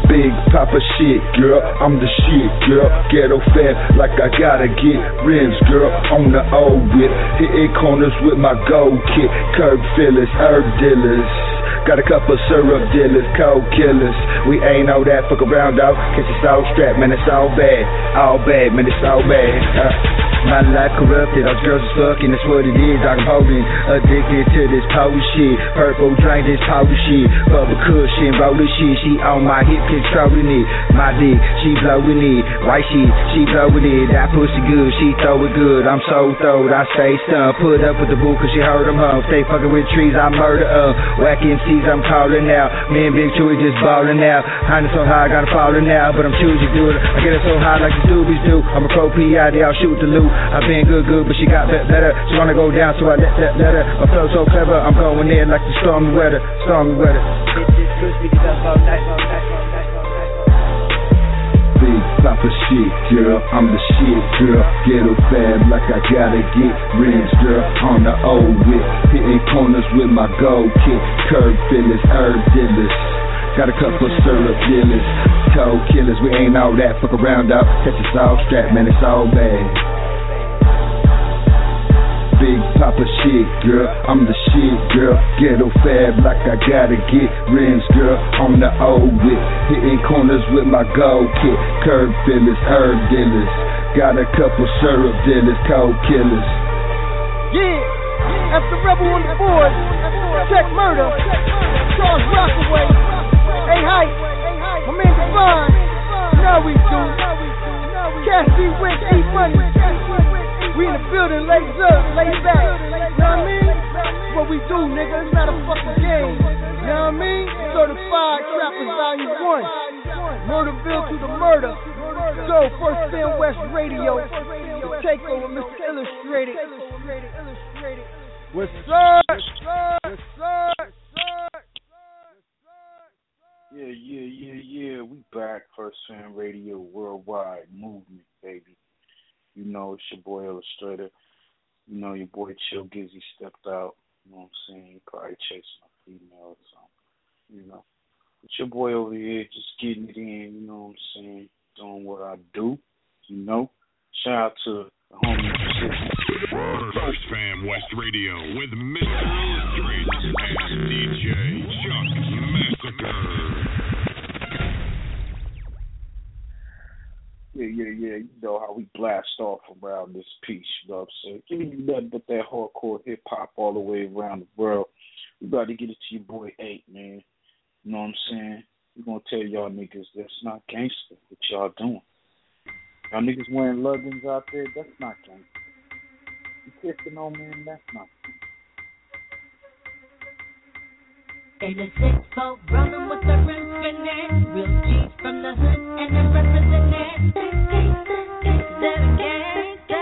Big Papa shit, girl, I'm the shit, girl. Ghetto fat like I gotta get rims, girl. On the old whip, hitting corners with my gold kit. Curb fillers, herb dealers. Got a couple syrup dealers, cold killers. We ain't all that, fuck around out. Cause it's all strapped, man, it's all bad. All bad, man, it's all bad. Uh, my life corrupted, all girls are fucking, that's what it is. I'm holding, addicted to this power shit. Purple drink, this power shit. Bubba cushion, roller shit. She on my hip, controlling it. My dick, she blowing it. White shit, she blowing it. That pussy good, she throw it good. I'm so throwed, I stay stunned. Put up with the boo, cause she heard them hum. Stay fucking with trees, I murder them. Whack M Cs, I'm calling out. Me and Big Chewy just ballin' out. Honey so high, I gotta fallin' out. But I'm choosing to do it. I get it so high like the doobies do. I'm a pro P I D, I'll shoot the loot. I've been good, good, but she got better. She wanna go down, so I let that let her. My flow so clever, I'm going in like the stormy weather. Stormy weather. Big Papa shit, girl, I'm the shit, girl. Ghetto fab like I gotta get rims, girl. On the old whip, hitting corners with my gold kit. Curb fillers, herb dealers. Got a couple syrup dealers, cold killers. We ain't all that, fuck around out. Catch us all strapped, man, it's all bad. Big Papa shit, girl, I'm the shit, girl. Ghetto fab like I gotta get rims, girl. On the old whip, hitting corners with my gold kit. Curb fillers, herb dealers. Got a couple syrup dealers, cold killers. Yeah, after Rebel on the board, Tech Murder, Charles Rockaway, hey Hype, my man Divine, now we do. Cassie Wick, eat money. We in the building, legs up, lay back. Know what I mean? What we do, nigga, it's not a fucking game. Know what I mean? Certified Trappers Volume one. Murderville to the murder. Go, First Spin West Radio. The takeover, Mister Illustrated. What's up? What's up? Yeah, yeah, yeah, yeah. We back. First Fan Radio Worldwide Movement, baby. You know, it's your boy Illustrator. You know, your boy Chill Gizzy stepped out. You know what I'm saying? He probably chasing a female or something. You know. But your boy over here just getting it in, you know what I'm saying? Doing what I do. You know. Shout out to the homie. First Fam West Radio with Mister Illustrator and D J Chuck Massacre. Yeah, yeah, yeah. You know how we blast off around this piece, you know what I'm saying? Give me nothing but that hardcore hip hop all the way around the world. We about to get it to your boy eight, man. You know what I'm saying? We're gonna tell y'all niggas that's not gangster what y'all doing. Y'all niggas wearing luggins out there, that's not gangster. You kissing on man, that's not gangster. In the six folk, rolling with the rim spinning. Real G's from the hood and I'm representing. The gangsta.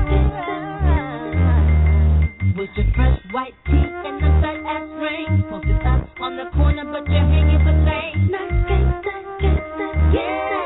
With your fresh white teeth and the fat ass ring. Posted up on the corner, but you're hanging with lane. Gangsta, gangsta, gangsta.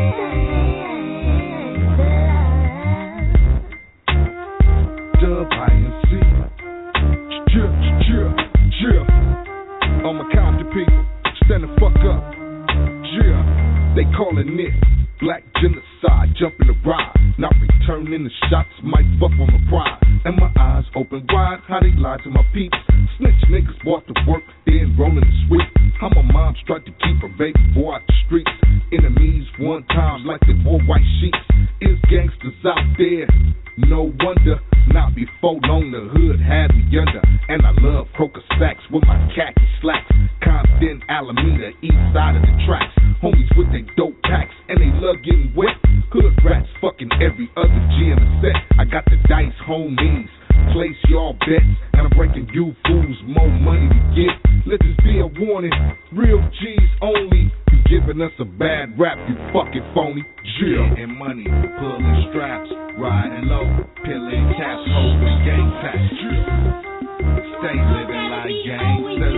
Dub I N C. Chill, chill, chill. On my Compton people, stand the fuck up. Yeah, they calling it black genocide, jumping the ride, not returning the shots, might fuck on my pride. And my eyes open wide, how they lie to my peeps. Snitch niggas bought to work, then rolling the sweep. How my mom tried to keep her baby boy out the streets. Enemies one time like they wore white sheets. Is gangsters out there? No wonder, not before long the hood had me under. And I love Croker Sacks with my khaki slacks. Compton, Alameda, east side of the tracks. Homies with their dope packs, and they love getting wet. Hood rats fucking every other G in the set. I got the dice, homies. Place y'all bets, and I'm breaking you fools more money to get. Let this be a warning, real G's only. You giving us a bad rap, you fucking phony. Jill and money, pulling straps, riding low, peeling caps, holding gang packs. Stay living like gangsters.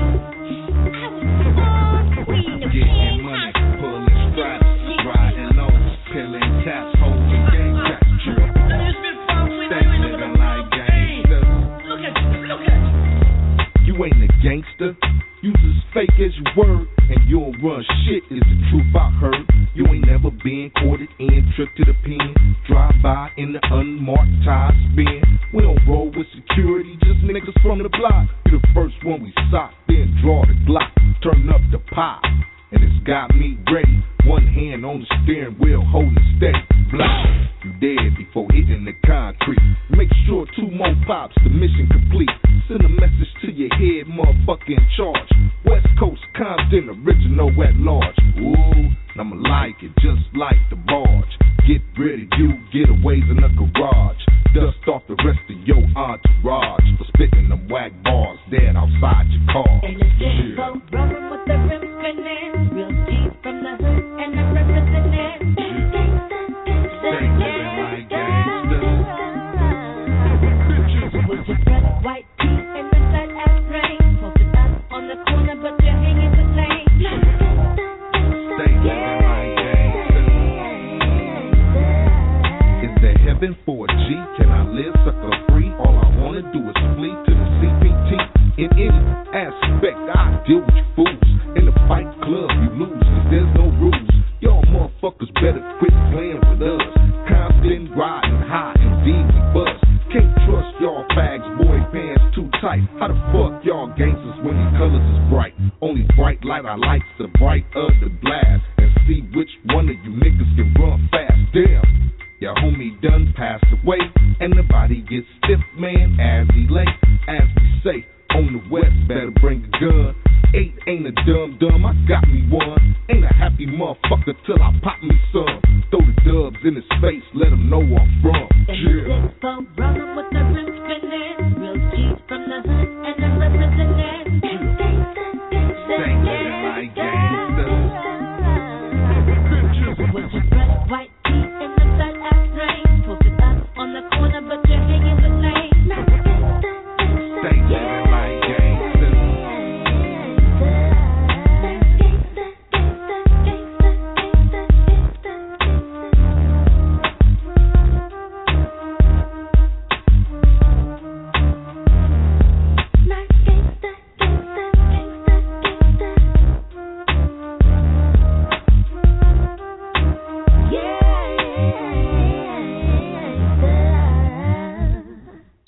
Getting money, pulling straps, riding low, peeling caps, holding gang packs. Stay living like gangsters. You You ain't a gangster. You as fake as you were, and you don't run shit is the truth I heard. You ain't never been courted in, tripped to the pen, drive by in the unmarked tie spin. We don't roll with security, just niggas from the block. You the first one we sock, then draw the Glock, turn up the pop, and it's got me ready. One hand on the steering wheel, holding steady. Block, you dead before hitting the concrete. Make sure two more pops, the mission complete. Send a message to your head, motherfucker in charge. West Coast Compton, original at large. Ooh, I'ma like it just like the barge. Get rid of you, getaways in the garage. Dust off the rest of your entourage for spitting them whack bars dead outside your car. And it's getting so rolling with the rim spinning. Real deep from the hood and I'm representing. Stay living like gangsters. With your fresh white teeth and the fat ass ring. Posted up on the corner but you're hanging the lane. Stay living like gangsters. Is there heaven for a G? Can I live sucker free? All I wanna do is flee to the C P T. In any aspect, I deal with you fools. In the fight club, you lose, cause there's no rules. Y'all motherfuckers better quit playing with us. Constant riding high, indeed we bust. Can't trust y'all fags, boy pants too tight. How the fuck y'all gangsters when these colors is bright? Only bright light I like's the bright of the blast. And see which one of you niggas can run fast. Damn, your homie done passed away, and the body gets stiff, man, as he lay. As we say, on the west, better bring a gun. Eight ain't a dumb dumb, I got me one. Ain't a happy motherfucker till I pop me some. Throw the dubs in his face, let him know where I'm from. And yeah. It's so rolling with the